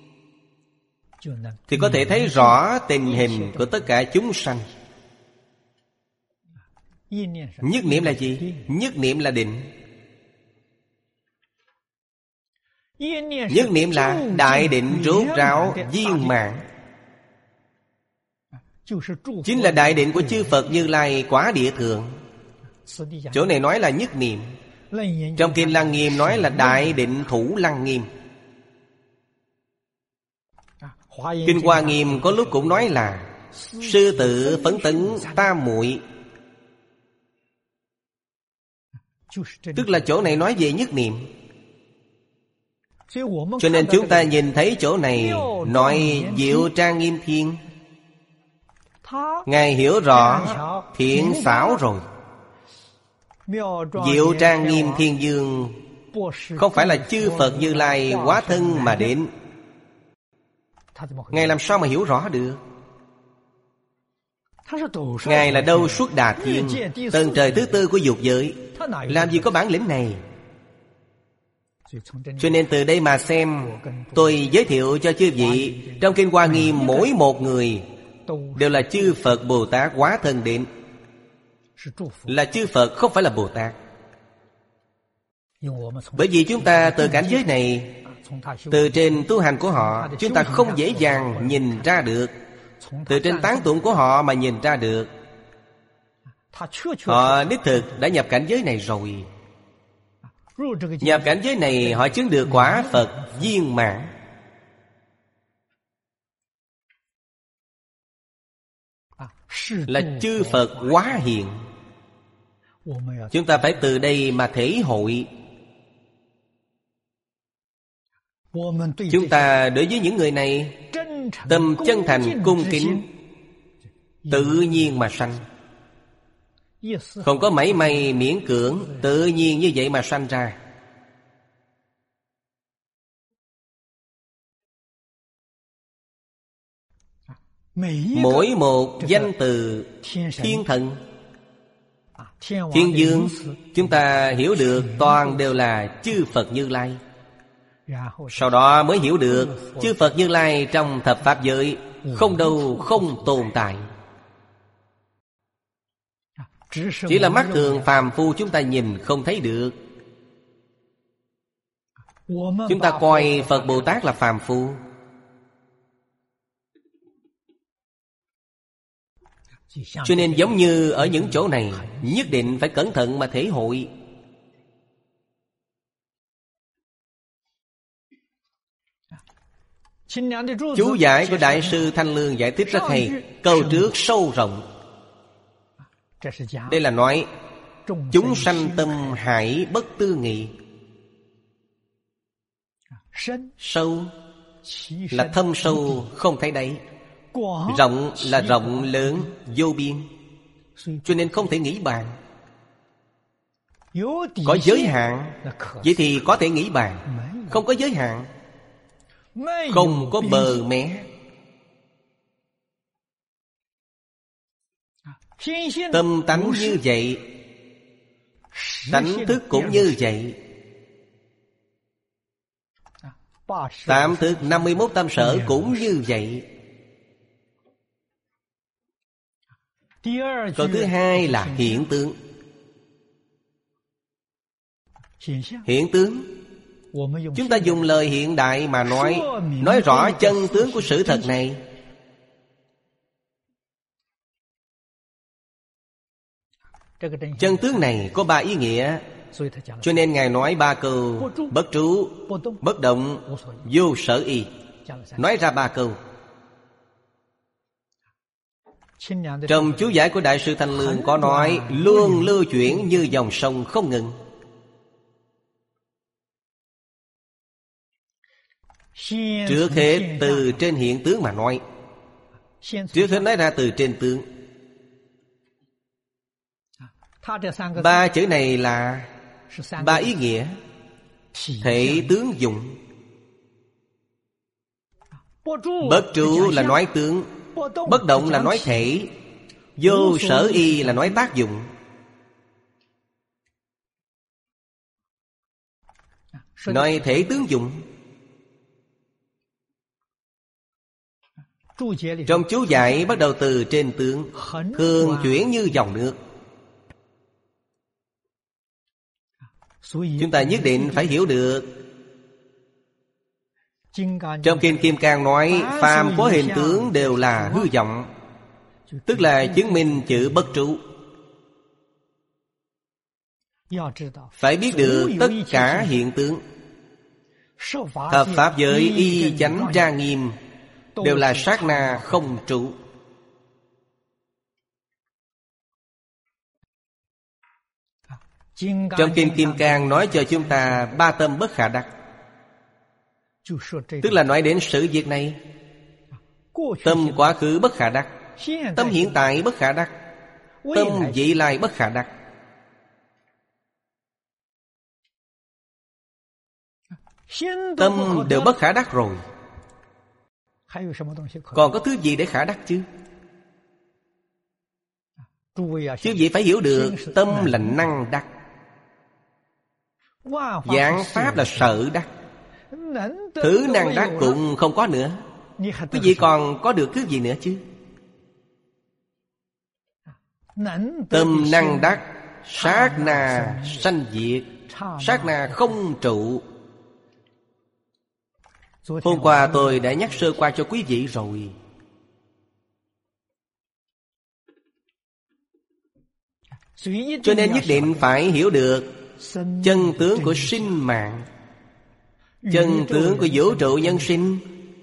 thì có thể thấy rõ tình hình của tất cả chúng sanh. Nhất niệm là gì? Nhất niệm là định. Nhất niệm là đại định rốt ráo viên mãn, chính là đại định của chư Phật Như Lai Quả Địa Thượng. Chỗ này nói là nhất niệm. Trong Kinh Lăng Nghiêm nói là đại định thủ Lăng Nghiêm. Kinh Hoa Nghiêm có lúc cũng nói là sư tử phấn tấn tam muội. Tức là chỗ này nói về nhất niệm. Cho nên chúng ta nhìn thấy chỗ này nói Diệu Trang Nghiêm Thiên, Ngài hiểu rõ thiện xảo rồi. Diệu Trang Nghiêm Thiên Dương không phải là chư Phật Như Lai hóa thân mà đến. Ngài làm sao mà hiểu rõ được? Ngài là đâu xuất Đà Thiên, tầng trời thứ tư của dục giới, làm gì có bản lĩnh này? Cho nên từ đây mà xem, tôi giới thiệu cho chư vị, trong Kinh Hoa Nghiêm mỗi một người đều là chư Phật Bồ Tát hóa thân đến. Là chư Phật, không phải là Bồ Tát. Bởi vì chúng ta từ cảnh giới này, từ trên tu hành của họ, chúng ta không dễ dàng nhìn ra được. Từ trên tán tụng của họ mà nhìn ra được họ đích thực đã nhập cảnh giới này rồi. Nhập cảnh giới này họ chứng được quả Phật viên mãn. Là chư Phật hóa hiện. Chúng ta phải từ đây mà thể hội. Chúng ta đối với những người này tâm chân thành cung kính, tự nhiên mà sanh. Không có mảy may miễn cưỡng, tự nhiên như vậy mà sanh ra. Mỗi một danh từ thiên thần, thiên dương, chúng ta hiểu được toàn đều là chư Phật Như Lai. Sau đó mới hiểu được chư Phật Như Lai trong thập pháp giới không đâu không tồn tại. Chỉ là mắt thường phàm phu chúng ta nhìn không thấy được. Chúng ta coi Phật Bồ Tát là phàm phu. Cho nên giống như ở những chỗ này, nhất định phải cẩn thận mà thể hội. Chú giải của Đại sư Thanh Lương giải thích rất hay. Câu trước sâu rộng. Đây là nói chúng sanh tâm hải bất tư nghị. Sâu là thâm sâu không thấy đáy, rộng là rộng lớn vô biên. Cho nên không thể nghĩ bàn. Có giới hạn, vậy thì có thể nghĩ bàn. Không có giới hạn, không có bờ mé. Tâm tánh như vậy, tánh thức cũng như vậy. Tám thức năm mươi mốt tâm sở cũng như vậy. Câu thứ hai là hiện tướng. Hiện tướng, chúng ta dùng lời hiện đại mà nói, nói rõ chân tướng của sự thật này. Chân tướng này có ba ý nghĩa. Cho nên Ngài nói ba câu: bất trú, bất động, vô sở y. Nói ra ba câu. Trong chú giải của Đại sư Thanh Lương có nói luôn lưu chuyển như dòng sông không ngừng. Trước hết từ trên hiện tướng mà nói. Trước hết nói ra từ trên tướng. Ba chữ này là ba ý nghĩa: thể tướng dụng. Bất trụ là nói tướng, bất động là nói thể, vô sở y là nói tác dụng. Nói thể tướng dụng. Trong chú giải bắt đầu từ trên tướng, thường chuyển như dòng nước. Chúng ta nhất định phải hiểu được. Trong Kinh Kim Cang nói phàm có hình tướng đều là hư vọng, tức là chứng minh chữ bất trụ. Phải biết được tất cả hiện tướng thập pháp giới y chánh trang nghiêm đều là sát na không trụ. Trong Kinh Kim Cang nói cho chúng ta ba tâm bất khả đắc, tức là nói đến sự việc này. Tâm quá khứ bất khả đắc, tâm hiện tại bất khả đắc, tâm vị lai bất khả đắc. Tâm đều bất khả đắc rồi, còn có thứ gì để khả đắc chứ? Chứ gì phải hiểu được, tâm là năng đắc, vạn pháp là sở đắc. Thứ năng đắc cũng không có nữa, quý vị còn có được thứ gì nữa chứ? Tâm năng đắc, sát na sanh diệt, sát na không trụ. Hôm qua tôi đã nhắc sơ qua cho quý vị rồi. Cho nên nhất định phải hiểu được chân tướng của sinh mạng, chân tướng của vũ trụ nhân sinh.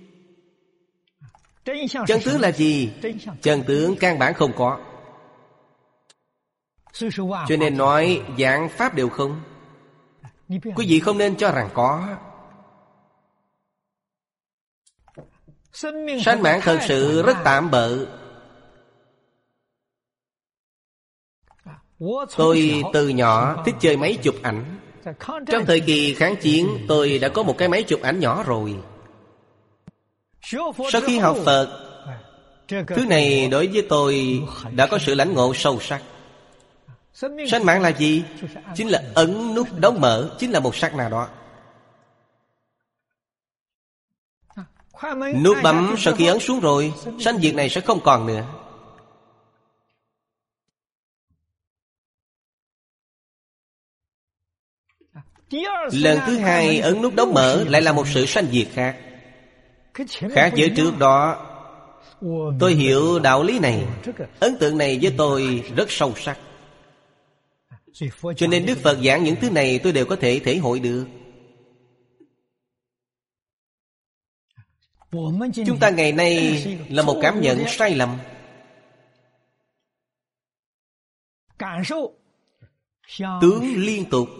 Chân tướng là gì? Chân tướng căn bản không có. Cho nên nói vạn pháp đều không. Quý vị không nên cho rằng có. Sanh mạng thật sự rất tạm bợ. Tôi từ nhỏ thích chơi máy chụp ảnh. Trong thời kỳ kháng chiến, tôi đã có một cái máy chụp ảnh nhỏ rồi. Sau khi học Phật, thứ này đối với tôi đã có sự lãnh ngộ sâu sắc. Sanh mạng là gì? Chính là ấn nút đóng mở, chính là một sát na đó. Nút bấm sau khi ấn xuống rồi, sanh diệt này sẽ không còn nữa. Lần thứ hai ấn nút đóng mở lại là một sự sanh diệt khác. Khác với trước đó. Tôi hiểu đạo lý này. Ấn tượng này với tôi rất sâu sắc. Cho nên Đức Phật giảng những thứ này tôi đều có thể thể hội được. Chúng ta ngày nay là một cảm nhận sai lầm. Tướng liên tục.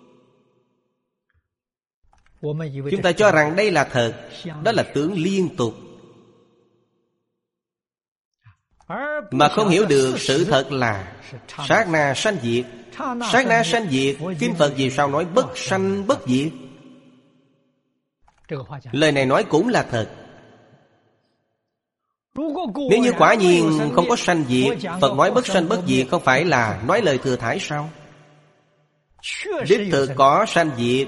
Chúng ta cho rằng đây là thật, đó là tướng liên tục, mà không hiểu được sự thật là sát na sanh diệt. Sát na sanh diệt, Kinh Phật vì sao nói bất sanh bất diệt? Lời này nói cũng là thật. Nếu như quả nhiên không có sanh diệt, Phật nói bất sanh bất diệt không phải là nói lời thừa thãi sao? Đích thực có sanh diệt.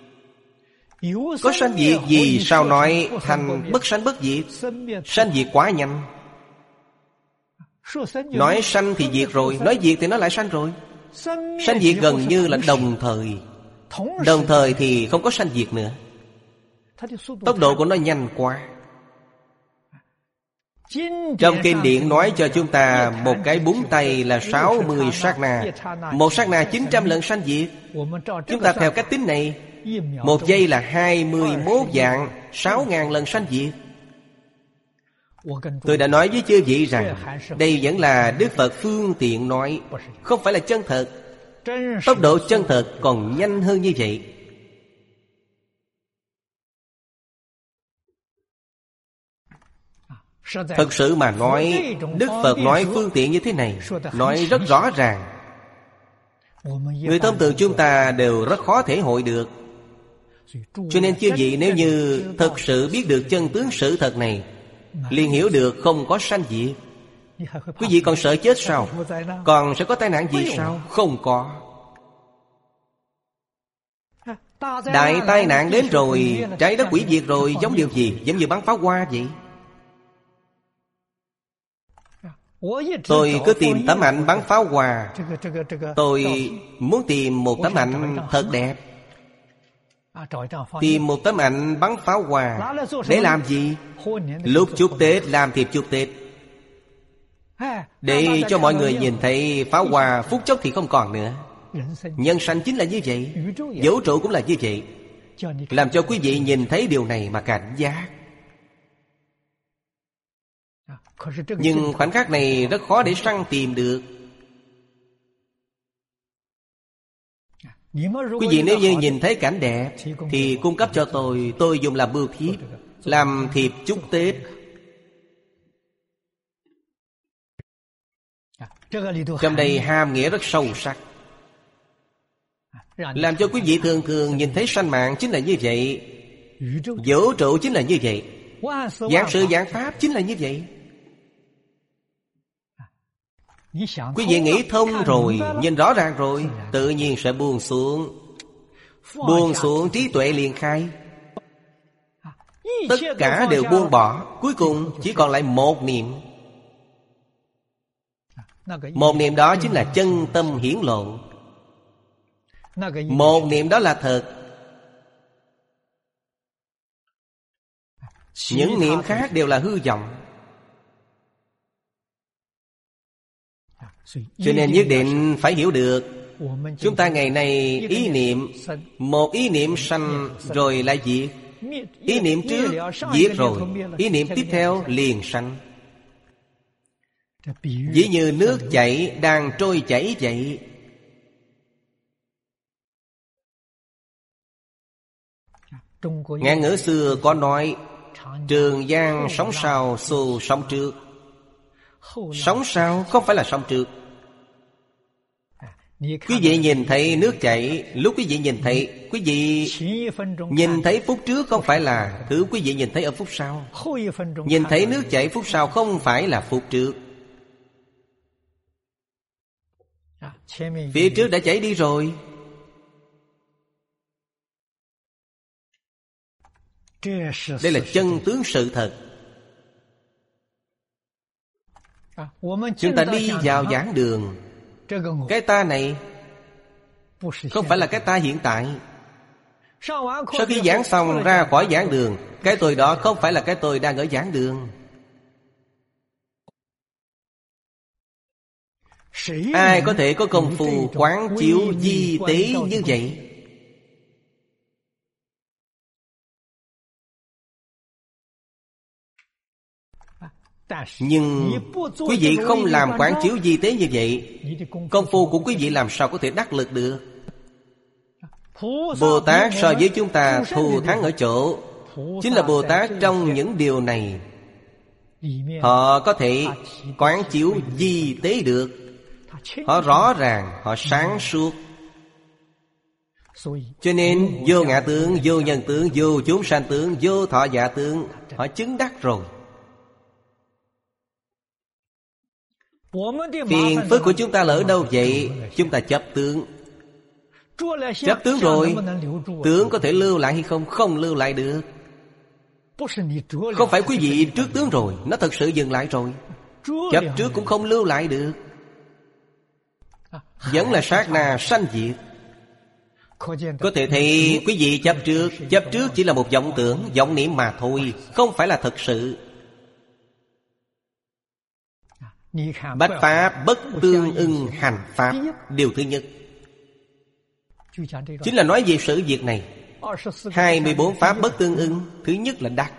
Có sanh diệt gì sao nói thành bất sanh bất diệt? Sanh diệt quá nhanh. Nói sanh thì diệt rồi, nói diệt thì nó lại sanh rồi. Sanh diệt gần như là đồng thời. Đồng thời thì không có sanh diệt nữa. Tốc độ của nó nhanh quá. Trong kinh điển nói cho chúng ta một cái búng tay là sáu mươi sát na. Một sát na chín trăm lần sanh diệt. Chúng ta theo cách tính này, một giây là hai mươi mốt vạn sáu ngàn lần sanh diệt. Tôi đã nói với chư vị rằng đây vẫn là Đức Phật phương tiện nói, không phải là chân thật. Tốc độ chân thật còn nhanh hơn như vậy. Thật sự mà nói, Đức Phật nói phương tiện như thế này, nói rất rõ ràng. Người thông thường chúng ta đều rất khó thể hội được. Cho nên chư vị nếu như thật sự biết được chân tướng sự thật này, liền hiểu được không có sanh diệt. Quý vị còn sợ chết sao? Còn sẽ có tai nạn gì sao? Không có. Đại tai nạn đến rồi, trái đất hủy diệt rồi, giống điều gì? Giống như bắn pháo hoa vậy. Tôi cứ tìm tấm ảnh bắn pháo hoa. Tôi muốn tìm một tấm ảnh thật đẹp. Tìm một tấm ảnh bắn pháo hoa để làm gì? Lúc chúc Tết làm thiệp chúc Tết, để cho mọi người nhìn thấy pháo hoa phút chốc thì không còn nữa. Nhân sanh chính là như vậy, vũ trụ cũng là như vậy. Làm cho quý vị nhìn thấy điều này mà cảnh giác. Nhưng khoảnh khắc này rất khó để săn tìm được. Quý vị nếu như nhìn thấy cảnh đẹp thì cung cấp cho tôi, tôi dùng làm bưu thiếp, làm thiệp chúc Tết. Trong đây hàm nghĩa rất sâu sắc, làm cho quý vị thường thường nhìn thấy sanh mạng chính là như vậy, vũ trụ chính là như vậy, vạn sự vạn pháp chính là như vậy. Quý vị nghĩ thông rồi, nhìn rõ ràng rồi, tự nhiên sẽ buông xuống. Buông xuống trí tuệ liền khai. Tất cả đều buông bỏ, cuối cùng chỉ còn lại một niệm. Một niệm đó chính là chân tâm hiển lộ. Một niệm đó là thật. Những niệm khác đều là hư vọng. Cho nên nhất định phải hiểu được, chúng ta ngày nay ý niệm, một ý niệm sanh rồi lại diệt. Ý niệm trước diệt rồi, ý niệm tiếp theo liền sanh. Ví như nước chảy đang trôi chảy vậy. Ngạn ngữ xưa có nói, Trường Giang sóng sau xô sóng trước. Sóng sau không phải là sóng trước. Quý vị nhìn thấy nước chảy, lúc quý vị nhìn thấy, quý vị nhìn thấy phút trước không phải là thứ quý vị nhìn thấy ở phút sau. Nhìn thấy nước chảy phút sau không phải là phút trước. Phía trước đã chảy đi rồi. Đây là chân tướng sự thật. Chúng ta đi vào giảng đường, cái ta này không phải là cái ta hiện tại. Sau khi giảng xong ra khỏi giảng đường, cái tôi đó không phải là cái tôi đang ở giảng đường. Ai có thể có công phu quán chiếu di tế như vậy? Nhưng quý vị không làm quán chiếu di tế như vậy, công phu của quý vị làm sao có thể đắc lực được? Bồ Tát so với chúng ta thù thắng ở chỗ, chính là Bồ Tát trong những điều này, họ có thể quán chiếu di tế được. Họ rõ ràng, họ sáng suốt. Cho nên vô ngã tướng, vô nhân tướng, vô chúng sanh tướng, vô thọ giả tướng, họ chứng đắc rồi. Phiền phức của chúng ta là ở đâu vậy? Chúng ta chấp tướng. Chấp tướng rồi, tướng có thể lưu lại hay không? Không lưu lại được. Không phải quý vị trước tướng rồi, nó thật sự dừng lại rồi. Chấp trước cũng không lưu lại được, vẫn là sát na sanh diệt. Có thể thấy quý vị chấp trước, chấp trước chỉ là một vọng tưởng, vọng niệm mà thôi, không phải là thật sự. Bách pháp bất tương ưng hành pháp. Điều thứ nhất chính là nói về sự việc này. Hai mươi bốn pháp bất tương ưng. Thứ nhất là đắc.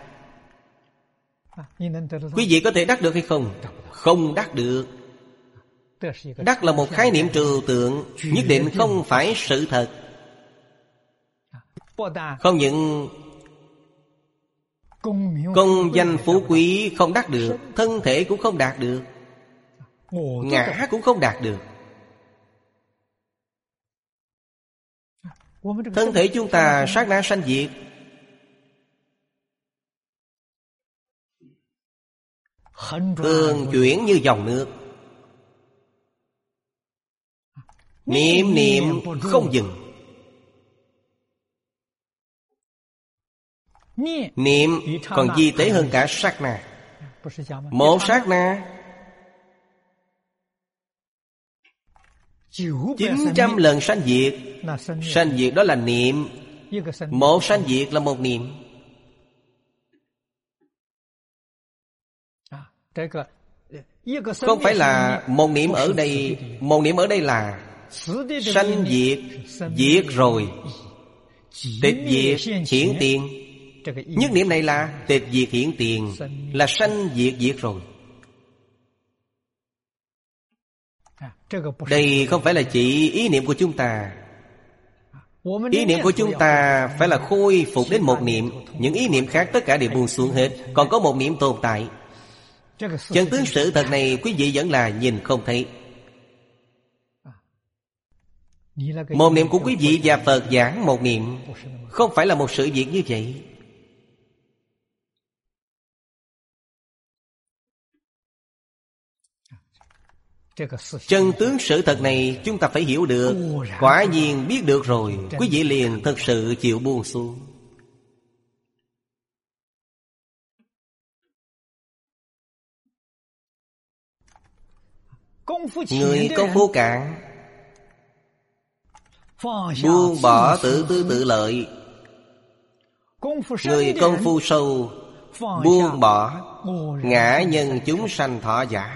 Quý vị có thể đắc được hay không? Không đắc được. Đắc là một khái niệm trừu tượng, nhất định không phải sự thật. Không những công danh phú quý không đắc được, thân thể cũng không đạt được, ngã cũng không đạt được. Thân thể chúng ta sát na sanh diệt, tương chuyển như dòng nước, niệm niệm không dừng. Niệm còn vi tế hơn cả sát na. Một sát na chín trăm lần sanh diệt. Sanh diệt đó là niệm. Một sanh diệt là một niệm. Không phải là một niệm ở đây. Một niệm ở đây là sanh diệt, diệt rồi, tịch diệt hiển tiền. Nhất niệm này là tịch diệt hiển tiền, là sanh diệt diệt rồi. Đây không phải là chỉ ý niệm của chúng ta. Ý niệm của chúng ta phải là khôi phục đến một niệm. Những ý niệm khác tất cả đều buông xuống hết. Còn có một niệm tồn tại. Chân tướng sự thật này quý vị vẫn là nhìn không thấy. Một niệm của quý vị và Phật giảng một niệm, không phải là một sự việc như vậy. Chân tướng sự thật này chúng ta phải hiểu được. Quả nhiên biết được rồi, quý vị liền thật sự chịu buông xuống. Người công phu cạn, buông bỏ tự tư tự lợi. Người công phu sâu, buông bỏ ngã nhân chúng sanh thọ giả.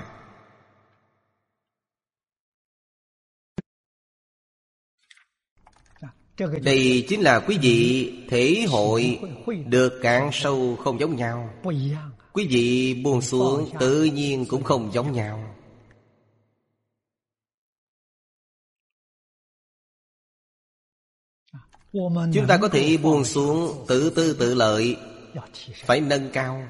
Đây chính là quý vị thể hội được cạn sâu không giống nhau. Quý vị buông xuống tự nhiên cũng không giống nhau. Chúng ta có thể buông xuống tự tư tự lợi, phải nâng cao,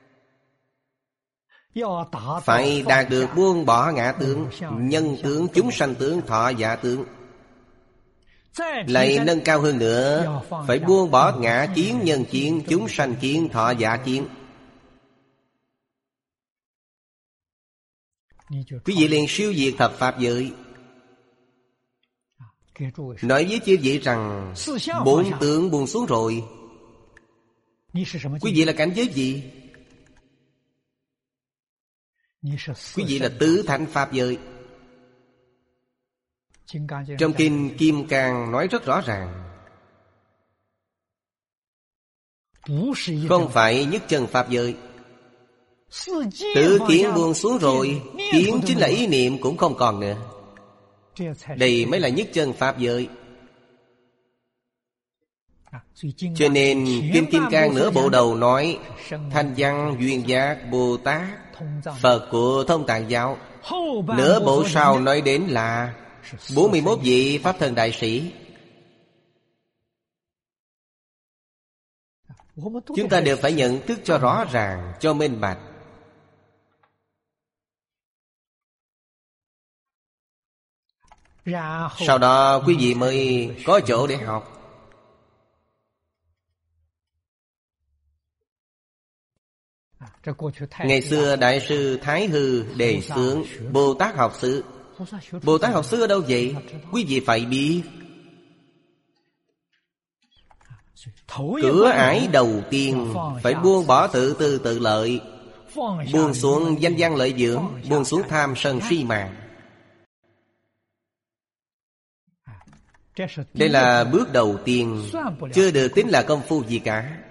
phải đạt được buông bỏ ngã tướng, nhân tướng, chúng sanh tướng, thọ giả tướng. Lại nâng cao hơn nữa, phải buông bỏ ngã kiến, nhân kiến, chúng sanh kiến, thọ giả kiến. Quý vị liền siêu diệt thập pháp giới. Nói với chư vị rằng bốn tướng buông xuống rồi. Quý vị là cảnh giới gì? Quý vị là tứ thánh pháp giới. Trong kinh Kim Cang nói rất rõ ràng, không phải nhất chân pháp giới. Tự kiến buông xuống rồi, kiến chính là ý niệm cũng không còn nữa. Đây mới là nhất chân pháp giới. Cho nên Kinh Kim Cang nửa bộ đầu nói Thanh Văn Duyên Giác Bồ Tát Phật của Thông Tạng Giáo. Nửa bộ sau nói đến là bốn mươi mốt vị Pháp Thân Đại Sĩ. Chúng ta đều phải nhận thức cho rõ ràng, cho minh bạch. Sau đó quý vị mới có chỗ để học. Ngày xưa Đại sư Thái Hư đề xướng Bồ Tát học xứ. Bồ Tát học xứ ở đâu vậy? Quý vị phải biết. Cửa ải đầu tiên phải buông bỏ tự tư tự lợi, buông xuống danh văn lợi dưỡng, buông xuống tham sân si mạng. Đây là bước đầu tiên, chưa được tính là công phu gì cả.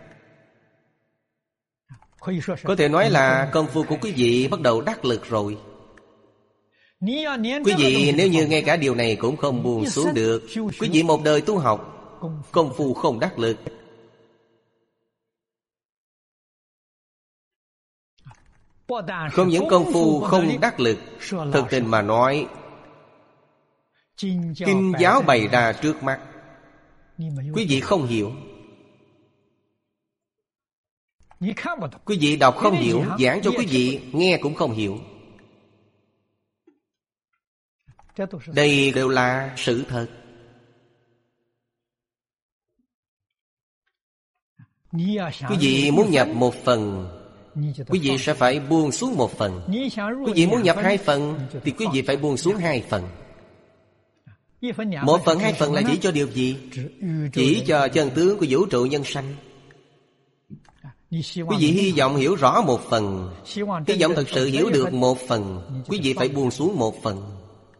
Có thể nói là công phu của quý vị bắt đầu đắc lực rồi. Quý vị nếu như ngay cả điều này cũng không buông xuống được, quý vị một đời tu học, công phu không đắc lực. Không những công phu không đắc lực, thực tình mà nói, kinh giáo bày ra trước mắt, quý vị không hiểu. Quý vị đọc không hiểu, giảng cho quý vị nghe cũng không hiểu. Đây đều là sự thật. Quý vị muốn nhập một phần, quý vị sẽ phải buông xuống một phần. Quý vị muốn nhập hai phần, thì quý vị phải buông xuống hai phần. Một phần hai phần là chỉ cho điều gì? Chỉ cho chân tướng của vũ trụ nhân sanh. Quý vị hy vọng hiểu rõ một phần, hy vọng thật sự hiểu được một phần, quý vị phải buông xuống một phần.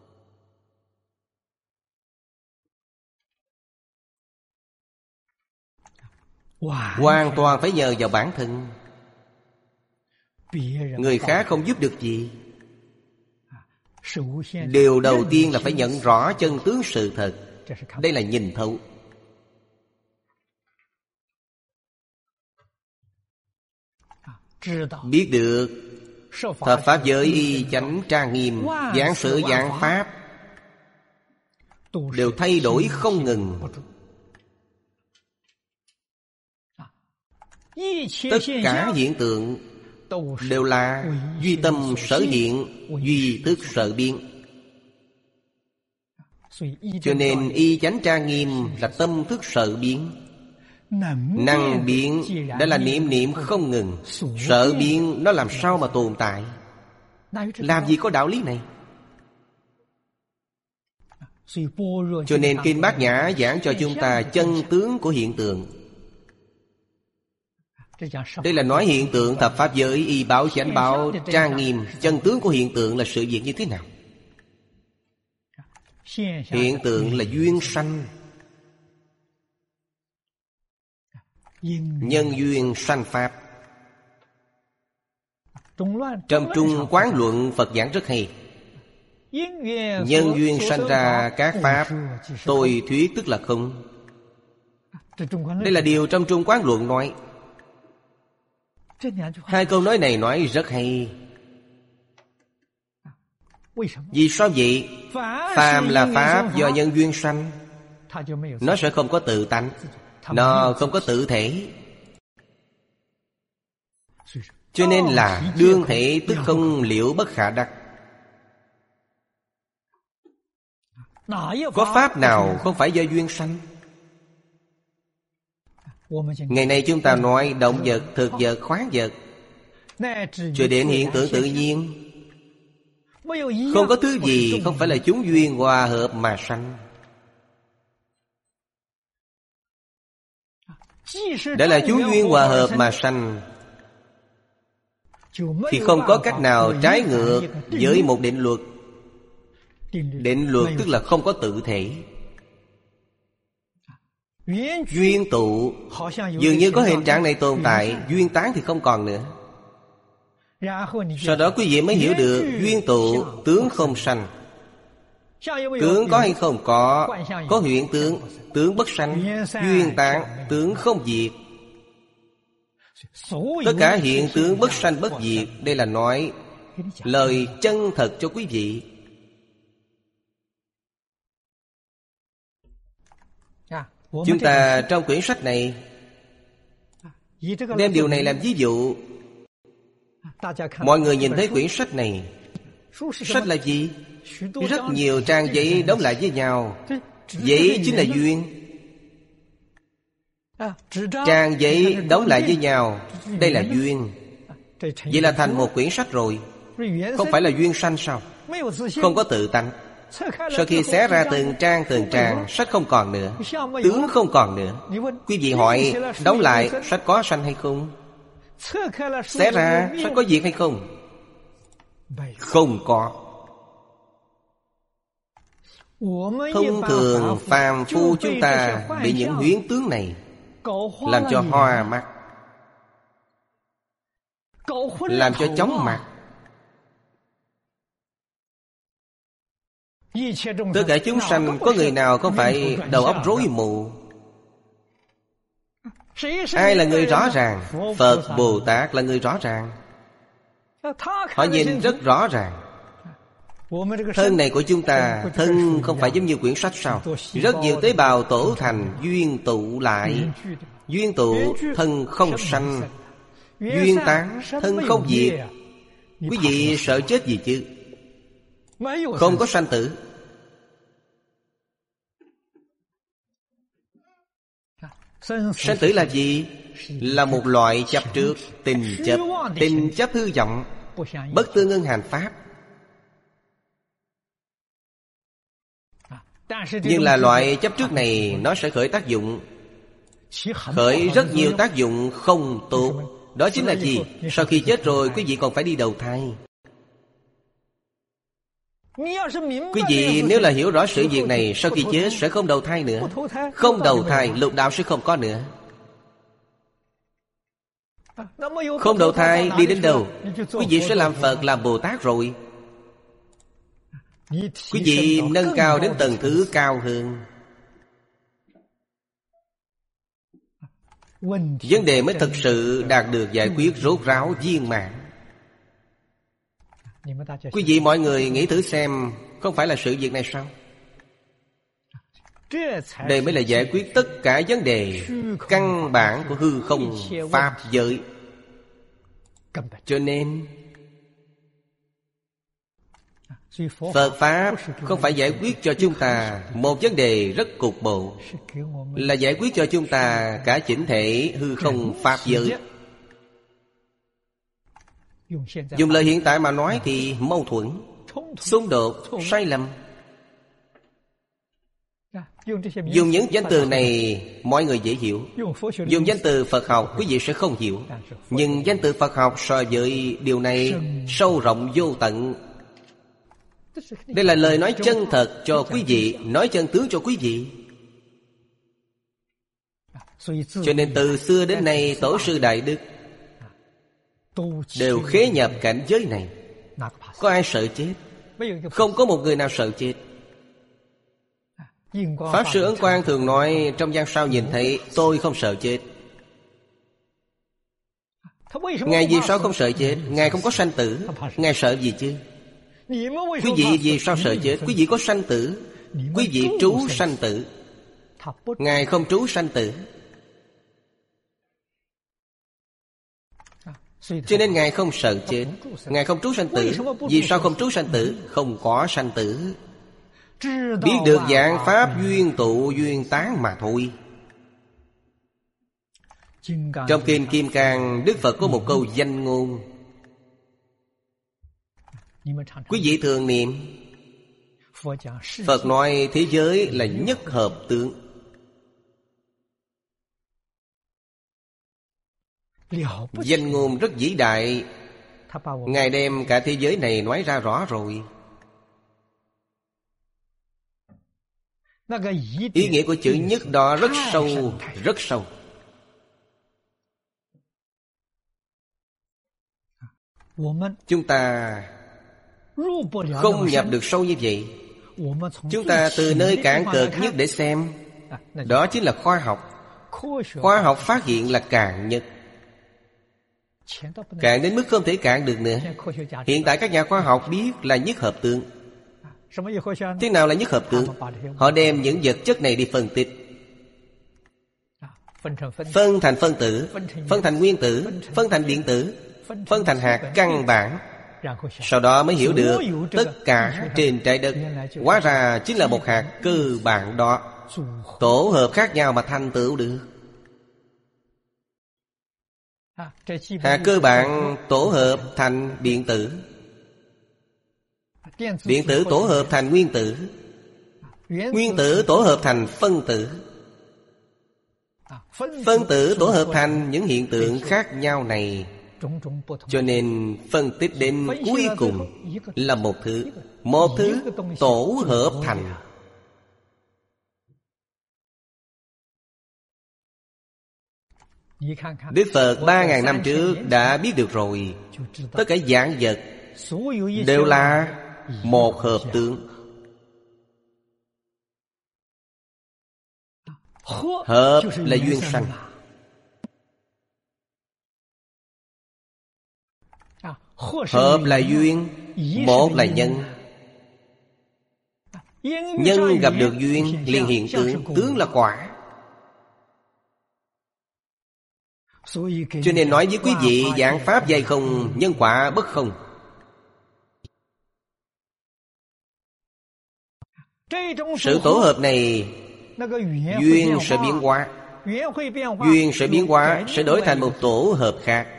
Hoàn toàn phải nhờ vào bản thân. Người khác không giúp được gì. Điều đầu tiên là phải nhận rõ chân tướng sự thật. Đây là nhìn thấu. Biết được thập pháp giới y chánh trang nghiêm, giảng sự giảng pháp đều thay đổi không ngừng. Tất cả hiện tượng đều là duy tâm sở hiện, duy thức sở biến. Cho nên y chánh trang nghiêm là tâm thức sở biến. Năng biến đã là niệm niệm không ngừng. Sở biến nó làm sao mà tồn tại? Làm gì có đạo lý này? Cho nên Kinh Bát Nhã giảng cho chúng ta chân tướng của hiện tượng. Đây là nói hiện tượng thập pháp giới y báo chánh báo trang nghiêm. Chân tướng của hiện tượng là sự việc như thế nào? Hiện tượng là duyên sanh. Nhân duyên sanh pháp. Trong Trung Quán Luận Phật giảng rất hay. Nhân duyên sanh ra các pháp, tôi thuyết tức là không. Đây là điều trong Trung Quán Luận nói. Hai câu nói này nói rất hay. Vì sao vậy? Phàm là pháp do nhân duyên sanh, nó sẽ không có tự tánh, nó không có tự thể. Cho nên là đương thể tức không liễu bất khả đắc. Có pháp nào không phải do duyên sanh? Ngày nay chúng ta nói động vật, thực vật, khoáng vật, cho đến hiện tượng tự nhiên, không có thứ gì không phải là chúng duyên hòa hợp mà sanh. Đã là chúng duyên hòa hợp mà sanh, thì không có cách nào trái ngược với một định luật. Định luật tức là không có tự thể. Duyên tụ dường như có hiện trạng này tồn tại, duyên tán thì không còn nữa. Sau đó quý vị mới hiểu được duyên tụ tướng không sanh. Tướng có hay không có, có hiện tướng, tướng bất sanh. Duyên tán, tướng không diệt. Tất cả hiện tướng bất sanh bất diệt. Đây là nói lời chân thật cho quý vị. Chúng ta trong quyển sách này đem điều này làm ví dụ. Mọi người nhìn thấy quyển sách này, sách là gì? Rất nhiều trang giấy đóng lại với nhau. Giấy chính là duyên. Trang giấy đóng lại với nhau, đây là duyên. Vậy là thành một quyển sách rồi. Không phải là duyên sanh sao? Không có tự tánh. Sau khi xé ra từng trang từng trang, sách không còn nữa, tướng không còn nữa. Quý vị hỏi, đóng lại sách có sanh hay không? Xé ra sách có diệt hay không? Không có. Thông thường phàm phu chúng ta bị những huyễn tướng này làm cho hoa mắt, làm cho chóng mặt. Tất cả chúng sanh có người nào không phải đầu óc rối mù? Ai là người rõ ràng? Phật Bồ Tát là người rõ ràng. Họ nhìn rất rõ ràng. Thân này của chúng ta, thân không phải giống như quyển sách sao? Rất nhiều tế bào tổ thành, duyên tụ lại. Duyên tụ, thân không sanh. Duyên tán, thân không diệt. Quý vị sợ chết gì chứ? Không có sanh tử. Sanh tử là gì? là một loại chấp trước, tình chấp. Tình chấp hư vọng, bất tương ưng hành pháp. Nhưng là loại chấp trước này nó sẽ khởi tác dụng, khởi rất nhiều tác dụng không tốt. Đó chính là gì? Sau khi chết rồi quý vị còn phải đi đầu thai. Quý vị nếu là hiểu rõ sự việc này, sau khi chết sẽ không đầu thai nữa. Không đầu thai, lục đạo sẽ không có nữa. Không đầu thai đi đến đâu? Quý vị sẽ làm Phật, làm Bồ Tát rồi. Quý vị nâng cao đến tầng thứ cao hơn, vấn đề mới thực sự đạt được giải quyết rốt ráo viên mãn. Quý vị mọi người nghĩ thử xem, không phải là sự việc này sao? Đây mới là giải quyết tất cả vấn đề căn bản của hư không pháp giới. Cho nên Phật Pháp không phải giải quyết cho chúng ta một vấn đề rất cục bộ, là giải quyết cho chúng ta cả chỉnh thể hư không pháp giới. Dùng lời hiện tại mà nói thì mâu thuẫn, xung đột, sai lầm. Dùng những danh từ này mọi người dễ hiểu. Dùng danh từ Phật học quý vị sẽ không hiểu. Nhưng danh từ Phật học so với điều này sâu rộng vô tận. Đây là lời nói chân thật cho quý vị, nói chân tướng cho quý vị. Cho nên từ xưa đến nay tổ sư Đại Đức đều khế nhập cảnh giới này. Có ai sợ chết? Không có một người nào sợ chết. Pháp Sư Ấn Quang thường nói, trong gian sao nhìn thấy tôi không sợ chết. Ngài vì sao không sợ chết? Ngài không có sanh tử, Ngài sợ gì chứ? Quý vị vì sao sợ chết? Quý vị có sanh tử, quý vị trú sanh tử, Ngài không trú sanh tử. Cho nên Ngài không sợ chết, Ngài không trú sanh tử. Vì sao không trú sanh tử? Không có sanh tử. Biết được dạng pháp duyên tụ duyên tán mà thôi. Trong Kinh Kim Cang, Đức Phật có một câu danh ngôn quý vị thường niệm. Phật nói thế giới là nhất hợp tướng. Danh ngôn rất vĩ đại. Ngài đem cả thế giới này nói ra rõ rồi. Ý nghĩa của chữ nhất đó rất sâu, rất sâu. Chúng ta không nhập được sâu như vậy. Chúng ta từ nơi cạn cực nhất để xem, đó chính là khoa học. Khoa học phát hiện là cạn nhất, cạn đến mức không thể cạn được nữa. Hiện tại các nhà khoa học biết là nhất hợp tướng. Thế nào là nhất hợp tướng? Họ đem những vật chất này đi phân tích, phân thành phân tử, phân thành nguyên tử, phân thành điện tử, phân thành hạt căn bản. Sau đó mới hiểu được tất cả trên trái đất hóa ra chính là một hạt cơ bản đó, tổ hợp khác nhau mà thành tựu được. Hạt cơ bản tổ hợp thành điện tử, điện tử tổ hợp thành nguyên tử, nguyên tử tổ hợp thành phân tử, phân tử tổ hợp thành những hiện tượng khác nhau này. Cho nên phân tích đến cuối cùng là một thứ, một thứ tổ hợp thành. Đức Phật ba ngàn năm trước đã biết được rồi. Tất cả vạn vật đều là một hợp tướng. Hợp là duyên sanh, hợp là duyên, một là nhân. Nhân gặp được duyên liền hiện tướng, tướng là quả. Cho nên nói với quý vị, giảng pháp dạy không, nhân quả bất không. Sự tổ hợp này, duyên sẽ biến hóa. Duyên sẽ biến hóa, sẽ đổi thành một tổ hợp khác.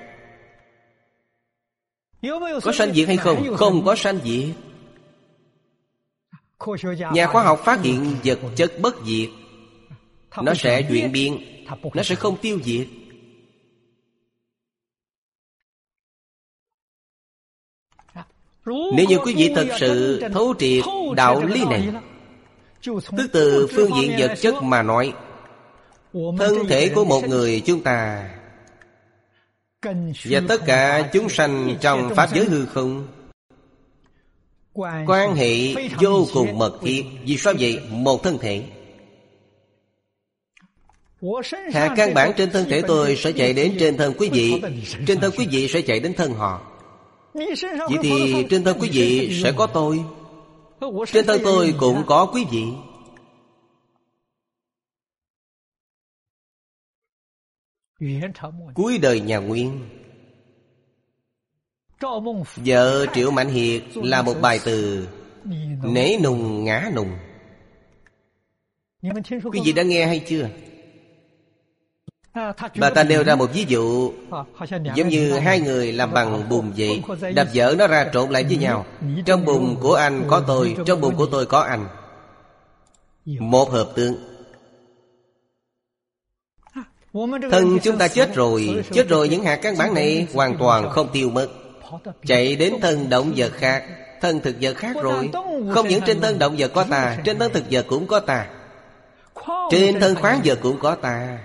Có sanh diệt hay không? Không có sanh diệt. Nhà khoa học phát hiện vật chất bất diệt, nó sẽ chuyển biến, nó sẽ không tiêu diệt. Nếu như quý vị thật sự thấu triệt đạo lý này, tức từ phương diện vật chất mà nói, thân thể của một người chúng ta và tất cả chúng sanh trong pháp giới hư không quan hệ vô cùng mật thiết. Vì sao vậy? Một thân thể. Hạ căn bản trên thân thể tôi sẽ chạy đến trên thân quý vị, trên thân quý vị sẽ chạy đến thân họ. Vậy thì trên thân quý vị sẽ có tôi, trên thân tôi cũng có quý vị. Cuối đời nhà Nguyên, vợ Triệu Mạnh Hiệt là một bài từ nể nùng ngã nùng. Quý vị đã nghe hay chưa? Bà ta nêu ra một ví dụ, giống như hai người làm bằng bùn vậy, đập vỡ nó ra trộn lại với nhau. Trong bùn của anh có tôi, trong bùn của tôi có anh, một hợp tương. Thân chúng ta chết rồi, chết rồi những hạt căn bản này hoàn toàn không tiêu mất, chạy đến thân động vật khác, thân thực vật khác rồi. Không những trên thân động vật có ta, trên thân thực vật cũng có ta, trên thân khoáng vật cũng có ta.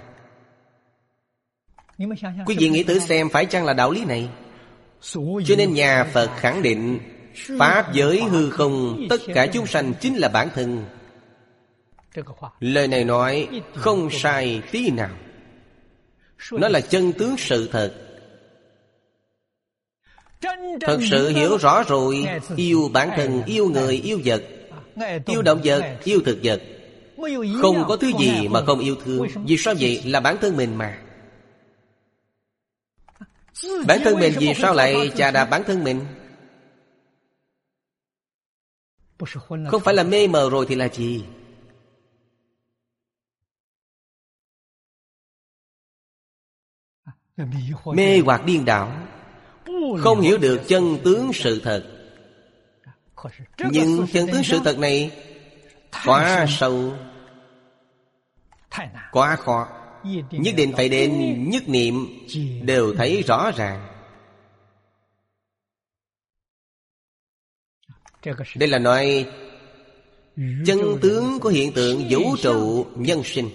Quý vị nghĩ thử xem phải chăng là đạo lý này? Cho nên nhà Phật khẳng định pháp giới hư không, tất cả chúng sanh chính là bản thân. Lời này nói không sai tí nào. Nó là chân tướng sự thật. Thật sự hiểu rõ rồi, yêu bản thân, yêu người, yêu vật, yêu động vật, yêu thực vật, không có thứ gì mà không yêu thương. Vì sao vậy? Là bản thân mình mà. Bản thân mình vì sao lại chà đạp bản thân mình? Không phải là mê mờ rồi thì là gì? Mê hoặc điên đảo, không hiểu được chân tướng sự thật. Nhưng chân tướng sự thật này quá sâu, quá khó, nhất định phải đến nhất niệm đều thấy rõ ràng. Đây là nói chân tướng của hiện tượng vũ trụ nhân sinh.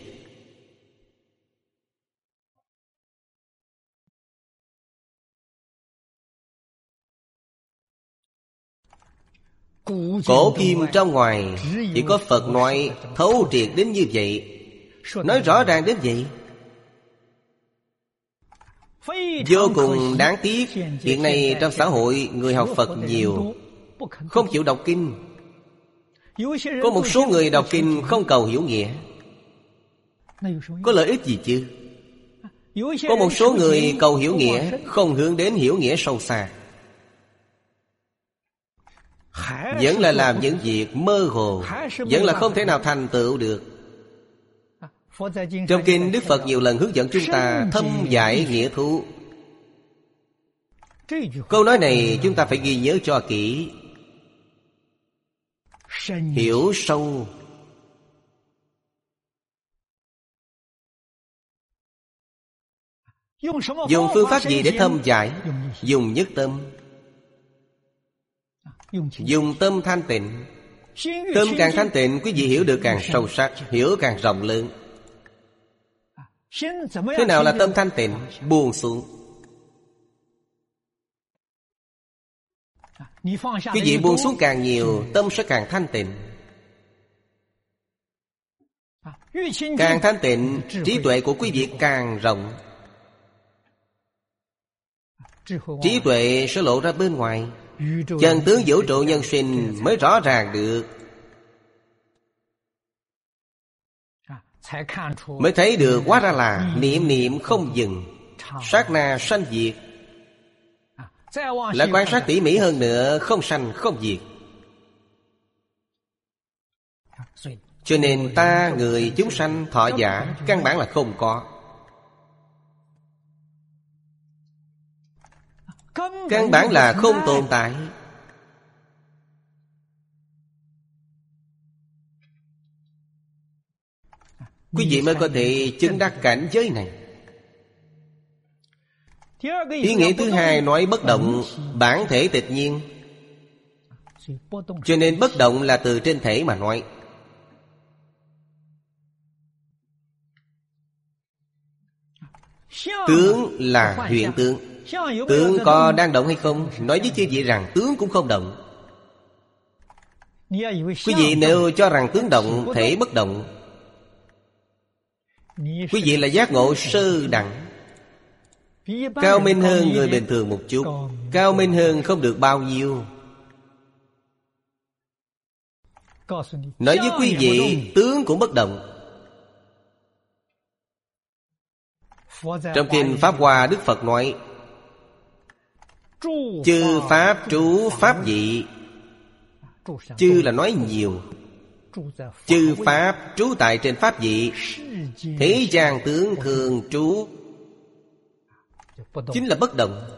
Cổ kim trong ngoài chỉ có Phật nói thấu triệt đến như vậy, nói rõ ràng đến vậy. Vô cùng đáng tiếc, hiện nay trong xã hội người học Phật nhiều, không chịu đọc kinh. Có một số người đọc kinh không cầu hiểu nghĩa, có lợi ích gì chứ? Có một số người cầu hiểu nghĩa, không hướng đến hiểu nghĩa sâu xa, vẫn là làm những việc mơ hồ, vẫn là không thể nào thành tựu được. Trong kinh Đức Phật nhiều lần hướng dẫn chúng ta thâm giải nghĩa thú. Câu nói này chúng ta phải ghi nhớ cho kỹ. Hiểu sâu. Dùng phương pháp gì để thâm giải? Dùng nhất tâm. Dùng tâm thanh tịnh. Tâm càng thanh tịnh, quý vị hiểu được càng sâu sắc, hiểu càng rộng lớn. Thế nào là tâm thanh tịnh? Buông xuống. Quý vị buông xuống càng nhiều, tâm sẽ càng thanh tịnh. Càng thanh tịnh, trí tuệ của quý vị càng rộng. Trí tuệ sẽ lộ ra bên ngoài, chân tướng vũ trụ nhân sinh mới rõ ràng được, mới thấy được hóa ra là niệm niệm không dừng, sát na sanh diệt. Lại quan sát tỉ mỉ hơn nữa, không sanh không diệt. Cho nên ta, người, chúng sanh, thọ giả căn bản là không có. Căn bản là không tồn tại. Quý vị mới có thể chứng đắc cảnh giới này. Ý nghĩa thứ hai nói bất động, bản thể tịch nhiên. Cho nên bất động là từ trên thể mà nói. Tướng là hiện tượng. Tướng có đang động hay không? Nói với chư vị rằng tướng cũng không động. Quý vị nếu cho rằng tướng động, thể bất động, quý vị là giác ngộ sơ đẳng, cao minh hơn người bình thường một chút. Cao minh hơn không được bao nhiêu. Nói với quý vị, tướng cũng bất động. Trong kinh Pháp Hoa, Đức Phật nói chư pháp trú pháp vị. Chư là nói nhiều. Chư pháp trú tại trên pháp vị. Thế gian tướng thường trú, chính là bất động.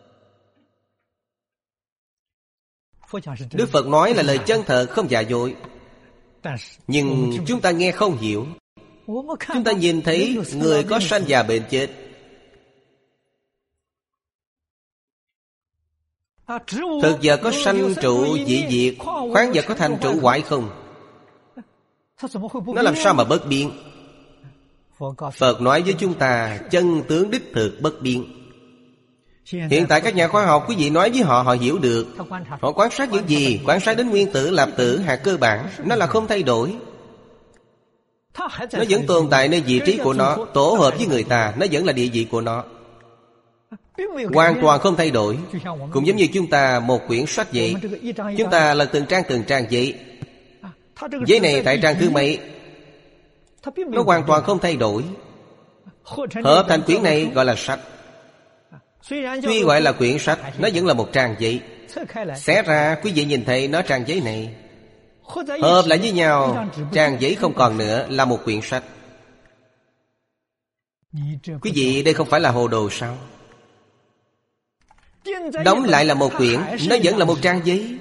Đức Phật nói là lời chân thật, không giả dối. Nhưng chúng ta nghe không hiểu. Chúng ta nhìn thấy người có sanh già bệnh chết. Thực vật có sanh trụ dị diệt, khoáng vật có thành trụ hoại không? Nó làm sao mà bất biến? Phật nói với chúng ta chân tướng đích thực bất biến. Hiện tại các nhà khoa học, quý vị nói với họ, họ hiểu được. Họ quan sát những gì? Quan sát đến nguyên tử, lạp tử, hạt cơ bản. Nó là không thay đổi. Nó vẫn tồn tại nơi vị trí của nó. Tổ hợp với người ta, nó vẫn là địa vị của nó, hoàn toàn không thay đổi. Cũng giống như chúng ta một quyển sách vậy. Chúng ta lật từng trang từng trang giấy. Giấy này tại trang thứ mấy, nó hoàn toàn không thay đổi. Hợp thành quyển này gọi là sách. Tuy gọi là quyển sách, nó vẫn là một trang giấy. Xé ra quý vị nhìn thấy nó trang giấy này. Hợp lại với nhau, trang giấy không còn nữa, là một quyển sách. Quý vị đây không phải là hồ đồ sao? Đóng lại là một quyển, nó vẫn là một trang giấy.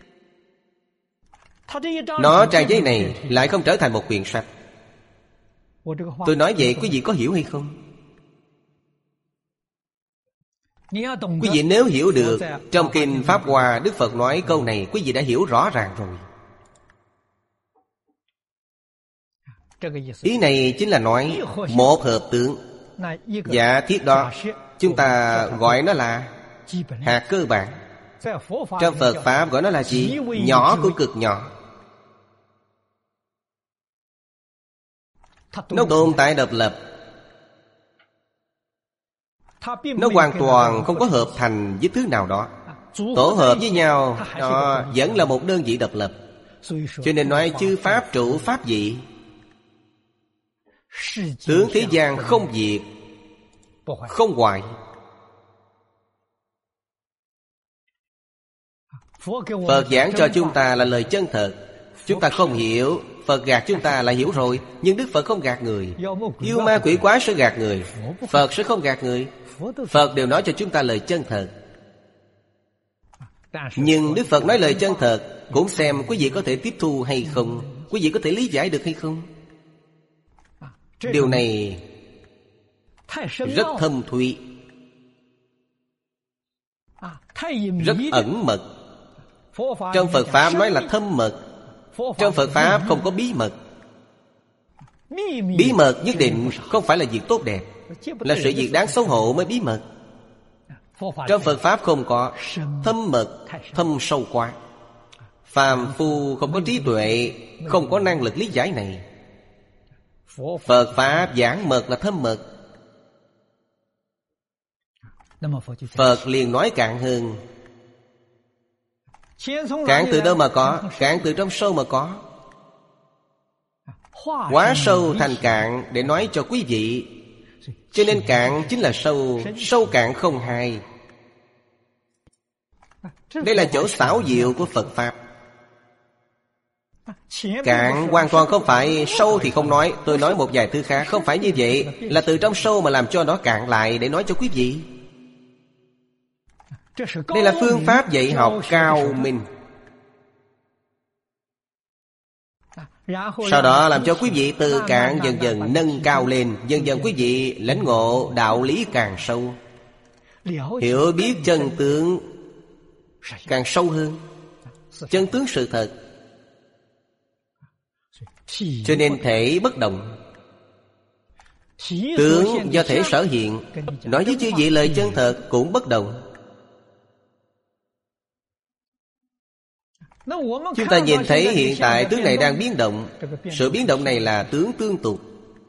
Nó trang giấy này lại không trở thành một quyển sách. Tôi nói vậy quý vị có hiểu hay không? Quý vị nếu hiểu được, trong kinh Pháp Hoa Đức Phật nói câu này, quý vị đã hiểu rõ ràng rồi. Ý này chính là nói một hợp tướng. Giả thiết đó chúng ta gọi nó là hạt cơ bản. Trong Phật Pháp gọi nó là gì? Nhỏ của cực nhỏ. Nó tồn tại độc lập. Nó hoàn toàn không có hợp thành với thứ nào đó. Tổ hợp với nhau, nó vẫn là một đơn vị độc lập. Cho nên nói chư pháp trụ pháp vị. Tướng thế gian không diệt, không hoại. Phật giảng cho chúng ta là lời chân thật. Chúng ta không hiểu, Phật gạt chúng ta là hiểu rồi. Nhưng Đức Phật không gạt người. Yêu ma quỷ quái sẽ gạt người, Phật sẽ không gạt người. Phật đều nói cho chúng ta lời chân thật. Nhưng Đức Phật nói lời chân thật cũng xem quý vị có thể tiếp thu hay không, quý vị có thể lý giải được hay không. Điều này rất thâm thúy, rất ẩn mật. Trong Phật Pháp nói là thâm mật. Trong Phật Pháp không có bí mật. Bí mật nhất định không phải là việc tốt đẹp, là sự việc đáng xấu hổ mới bí mật. Trong Phật Pháp không có. Thâm mật, thâm sâu quá. Phàm phu không có trí tuệ, không có năng lực lý giải này. Phật Pháp giảng mật là thâm mật. Phật liền nói cạn hơn. Cạn từ đâu mà có? Cạn từ trong sâu mà có. Quá sâu thành cạn để nói cho quý vị. Cho nên cạn chính là sâu. Sâu cạn không hai. Đây là chỗ xảo diệu của Phật Pháp. Cạn hoàn toàn không phải sâu thì không nói. Tôi nói một vài thứ khác. Không phải như vậy. Là từ trong sâu mà làm cho nó cạn lại để nói cho quý vị. Đây là phương pháp dạy học cao minh. Sau đó làm cho quý vị từ cạn dần dần nâng cao lên. Dần dần quý vị lãnh ngộ đạo lý càng sâu, hiểu biết chân tướng càng sâu hơn. Chân tướng sự thật. Cho nên thể bất động, tướng do thể sở hiện. Nói với chư vị lời chân thật cũng bất động. Chúng ta nhìn thấy hiện tại tướng này đang biến động. Sự biến động này là tướng tương tục.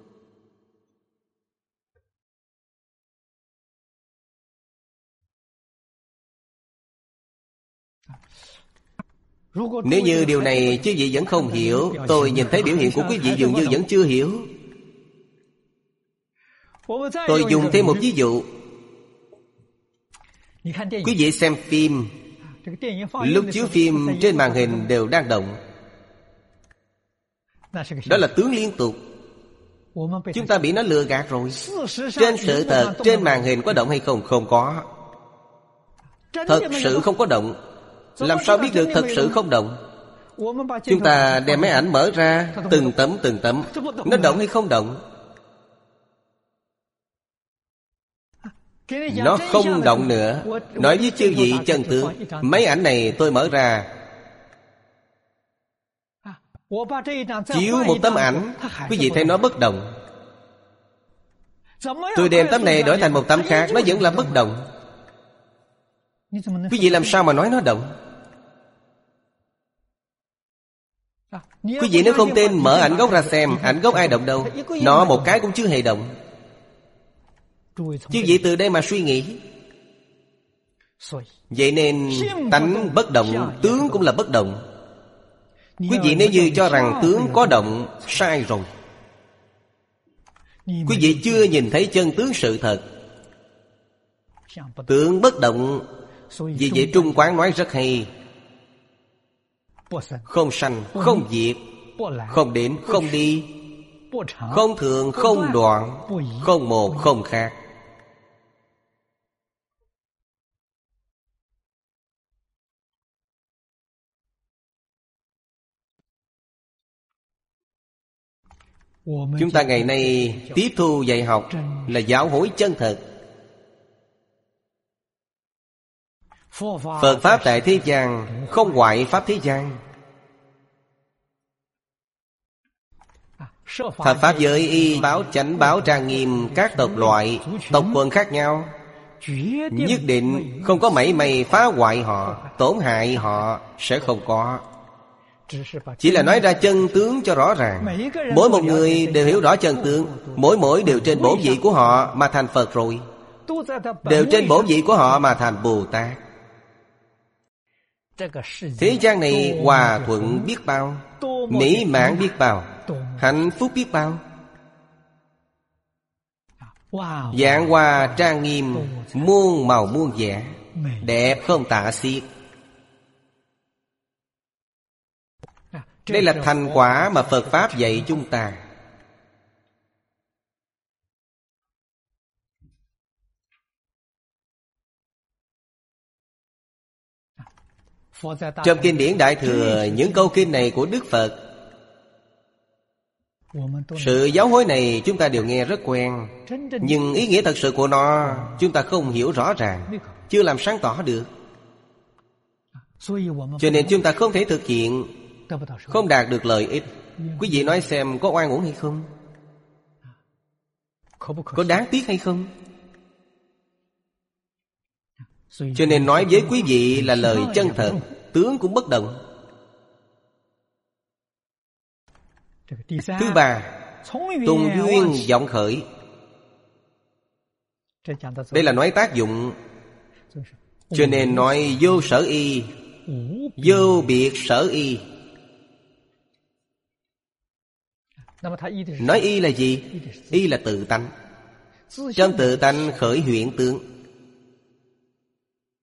Nếu như điều này quý vị vẫn không hiểu, tôi nhìn thấy biểu hiện của quý vị dường như vẫn chưa hiểu. Tôi dùng thêm một ví dụ. Quý vị xem phim, lúc chiếu phim trên màn hình đều đang động. Đó là tướng liên tục. Chúng ta bị nó lừa gạt rồi. Trên sự thật, trên màn hình có động hay không? Không có. Thật sự không có động. Làm sao biết được thật sự không động? Chúng ta đem máy ảnh mở ra, từng tấm từng tấm. Nó động hay không động? Nó không động nữa. Nói với chư vị chân tướng, mấy ảnh này tôi mở ra, chiếu một tấm ảnh, quý vị thấy nó bất động. Tôi đem tấm này đổi thành một tấm khác, nó vẫn là bất động. Quý vị làm sao mà nói nó động? Quý vị nếu không tin, mở ảnh gốc ra xem. Ảnh gốc ai động đâu? Nó một cái cũng chưa hề động. Chứ vị từ đây mà suy nghĩ. Vậy nên tánh bất động, tướng cũng là bất động. Quý vị nếu như cho rằng tướng có động, sai rồi. Quý vị chưa nhìn thấy chân tướng sự thật. Tướng bất động. Vì vậy Trung Quán nói rất hay: không sanh, không diệt, không đến, không đi, không thường, không đoạn, không một, không khác. Chúng ta ngày nay tiếp thu dạy học là giáo huấn chân thật. Phật Pháp tại thế gian không ngoại Pháp thế gian. Thập Pháp giới y báo chánh báo trang nghiêm các tộc loại, tộc quần khác nhau, nhất định không có mảy may phá hoại họ, tổn hại họ sẽ không có. Chỉ là nói ra chân tướng cho rõ ràng. Mỗi một người đều hiểu rõ chân tướng. Mỗi mỗi đều trên bổn vị của họ mà thành Phật rồi. Đều trên bổn vị của họ mà thành Bồ Tát. Thế gian này hòa thuận biết bao, mỹ mãn biết bao, hạnh phúc biết bao. Vạn hoa trang nghiêm, muôn màu muôn vẻ, đẹp không tả xiết. Đây là thành quả mà Phật Pháp dạy chúng ta. Trong kinh điển Đại Thừa, những câu kinh này của Đức Phật, sự giáo huấn này chúng ta đều nghe rất quen. Nhưng ý nghĩa thật sự của nó chúng ta không hiểu rõ ràng, chưa làm sáng tỏ được. Cho nên chúng ta không thể thực hiện, không đạt được lợi ích. Quý vị nói xem có oan uổng hay không? Có đáng tiếc hay không? Cho nên nói với quý vị là lời chân thật. Tướng cũng bất động. Thứ ba, tùng duyên vọng khởi. Đây là nói tác dụng. Cho nên nói vô sở y, vô biệt sở y. Nói y là gì? Y là tự tánh. Trong tự tánh khởi hiện tướng.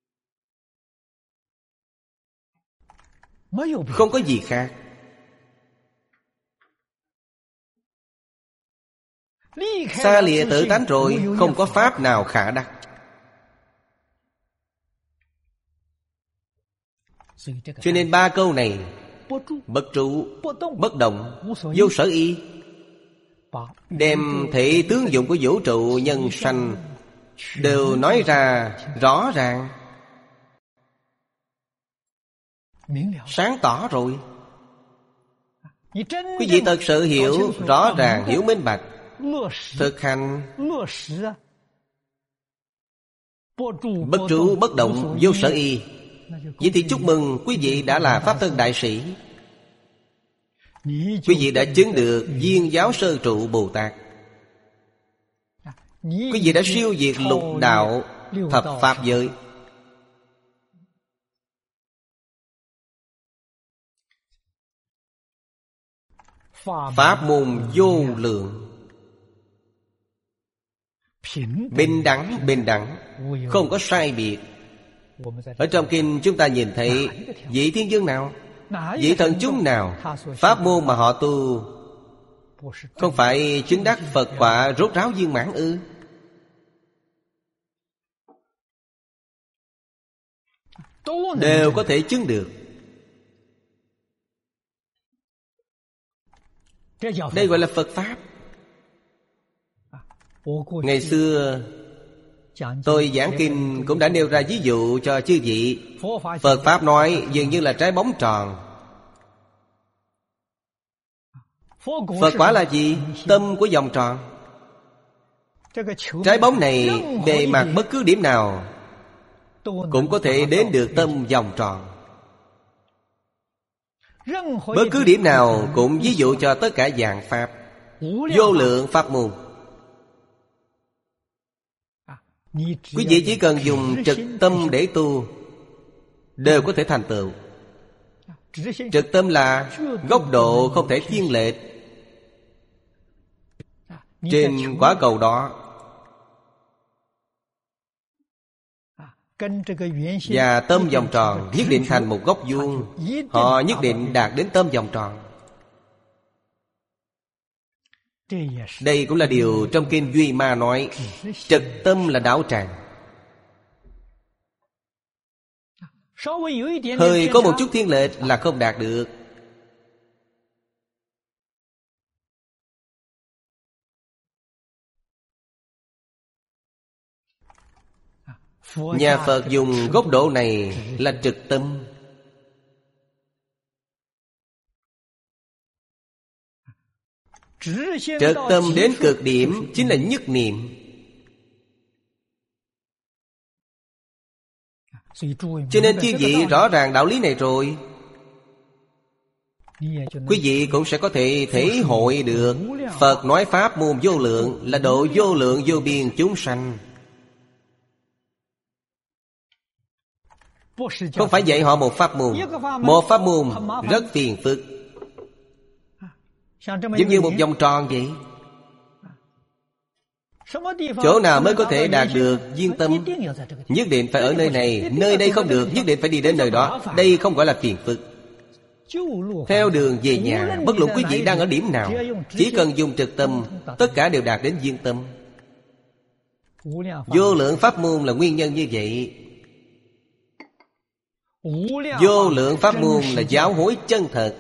Không có gì khác. xa lìa tự tánh rồi, không có pháp nào khả đắc. Cho nên ba câu này: bất trụ, bất động, vô sở y, đem thể tướng dụng của vũ trụ nhân sanh đều nói ra rõ ràng, sáng tỏ rồi. Quý vị thật sự hiểu rõ ràng, hiểu minh bạch, thực hành bất trụ, bất động, vô sở y. Vậy thì chúc mừng quý vị đã là Pháp Thân Đại Sĩ. Quý vị đã chứng được Viên Giáo Sơ Trụ Bồ Tát. Quý vị đã siêu diệt lục đạo thập pháp giới. Pháp môn vô lượng, bình đẳng, bình đẳng, không có sai biệt. Ở trong kinh chúng ta nhìn thấy vị thiên vương nào, vị thần chúng nào, pháp môn mà họ tu không phải chứng đắc Phật quả rốt ráo viên mãn ư? Đều có thể chứng được. Đây gọi là Phật Pháp. Ngày xưa tôi giảng kinh cũng đã nêu ra ví dụ cho chư vị. Phật Pháp nói dường như là trái bóng tròn. Phật quả là gì? Tâm của vòng tròn. Trái bóng này bề mặt bất cứ điểm nào cũng có thể đến được tâm vòng tròn. Bất cứ điểm nào cũng ví dụ cho tất cả dạng Pháp. Vô lượng Pháp môn. Quý vị chỉ cần dùng trực tâm để tu đều có thể thành tựu. Trực tâm là góc độ không thể thiên lệch. Trên quả cầu đó và tâm vòng tròn nhất định thành một góc vuông, họ nhất định đạt đến tâm vòng tròn. Đây cũng là điều trong kinh Duy Ma nói, trực tâm là đảo tràng. Hơi có một chút thiên lệch là không đạt được. Nhà Phật dùng góc độ này là trực tâm. Trực tâm đến cực điểm chính là nhất niệm. Cho nên chư vị rõ ràng đạo lý này rồi, quý vị cũng sẽ có thể thể hội được Phật nói pháp môn vô lượng là độ vô lượng vô biên chúng sanh. Không phải dạy họ một pháp môn. Một pháp môn rất phiền phức, giống như một vòng tròn vậy. Chỗ nào mới có thể đạt được viên tâm? Nhất định phải ở nơi này. Nơi đây không được, nhất định phải đi đến nơi đó. Đây không gọi là phiền phức. Theo đường về nhà, bất luận quý vị đang ở điểm nào, chỉ cần dùng trực tâm, tất cả đều đạt đến viên tâm. Vô lượng pháp môn là nguyên nhân như vậy. Vô lượng pháp môn là giáo hối chân thật.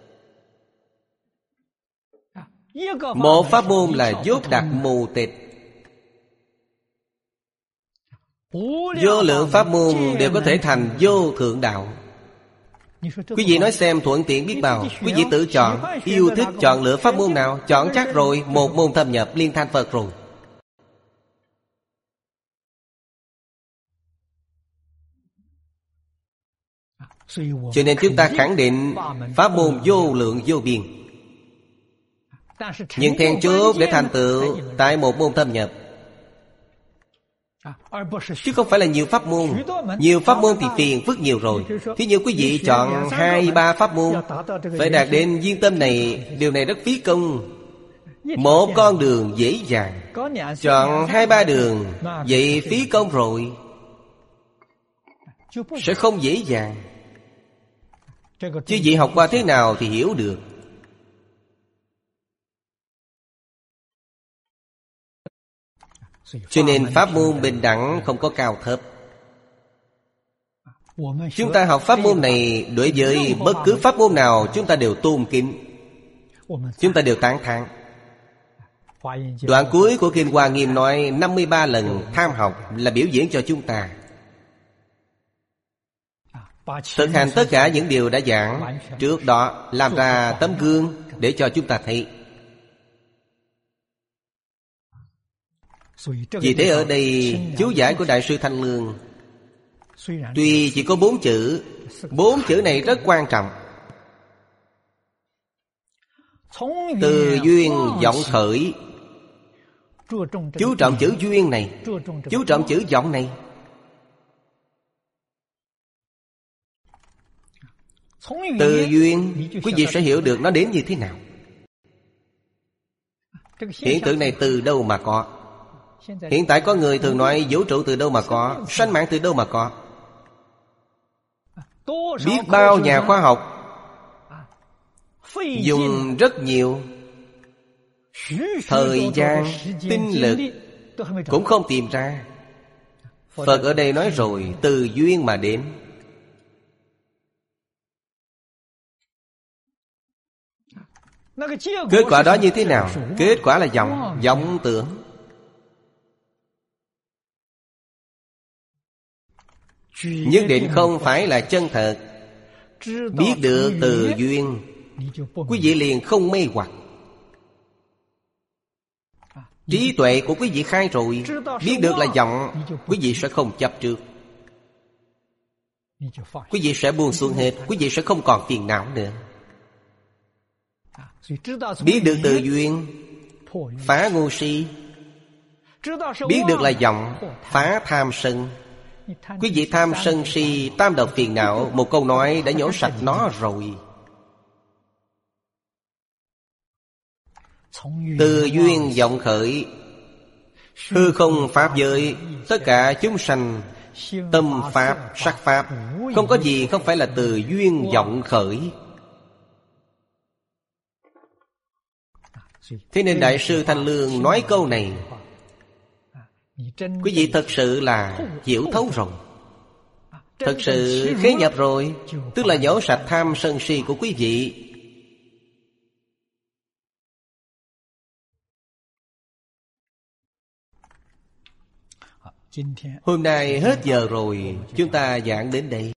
Một pháp môn là dốt đặc mù tịch. Vô lượng pháp môn đều có thể thành vô thượng đạo. Quý vị nói xem thuận tiện biết bao. Quý vị tự chọn, yêu thích chọn lựa pháp môn nào, chọn chắc rồi, một môn thâm nhập liên thanh Phật rồi. Cho nên chúng ta khẳng định pháp môn vô lượng vô biên. Nhưng then chốt để thành tựu tại một môn thâm nhập, chứ không phải là nhiều pháp môn. Nhiều pháp môn thì phiền phức nhiều rồi. Thí như quý vị chọn hai ba pháp môn phải đạt đến viên tâm này, điều này rất phí công. Một con đường dễ dàng, chọn hai ba đường vậy phí công rồi, sẽ không dễ dàng. Chứ vị học qua thế nào thì hiểu được. Cho nên pháp môn bình đẳng không có cao thấp. Chúng ta học pháp môn này, đối với bất cứ pháp môn nào chúng ta đều tôn kính, chúng ta đều tán thán. Đoạn cuối của Kinh Hoa Nghiêm nói năm mươi ba lần tham học là biểu diễn cho chúng ta thực hành tất cả những điều đã giảng trước đó, làm ra tấm gương để cho chúng ta thấy. Vì thế ở đây chú giải của Đại sư Thanh Lương tuy chỉ có bốn chữ, bốn chữ này rất quan trọng. Từ duyên vọng khởi, chú trọng chữ duyên này, chú trọng chữ vọng này. Từ duyên, quý vị sẽ hiểu được nó đến như thế nào. Hiện tượng này từ đâu mà có? Hiện tại có người thường nói vũ trụ từ đâu mà có, sanh mạng từ đâu mà có. Biết bao nhà khoa học dùng rất nhiều thời gian, tinh lực cũng không tìm ra. Phật ở đây nói rồi, từ duyên mà đến. Kết quả đó như thế nào? Kết quả là vọng, vọng tưởng. Nhất định không phải là chân thật. Biết được từ duyên, quý vị liền không mê hoặc. Trí tuệ của quý vị khai rồi, biết được là vọng, quý vị sẽ không chấp trước. Quý vị sẽ buông xuống hết, quý vị sẽ không còn phiền não nữa. Biết được từ duyên, phá ngu si. Biết được là vọng, phá tham sân. Quý vị tham sân si, tam độc phiền não, một câu nói đã nhổ sạch nó rồi. Từ duyên vọng khởi, hư không pháp giới, tất cả chúng sanh, tâm pháp, sắc pháp, không có gì không phải là từ duyên vọng khởi. Thế nên Đại sư Thanh Lương nói câu này, quý vị thật sự là hiểu thấu rồi, thật sự khế nhập rồi, tức là nhổ sạch tham sân si của quý vị. Hôm nay hết giờ rồi, chúng ta giảng đến đây.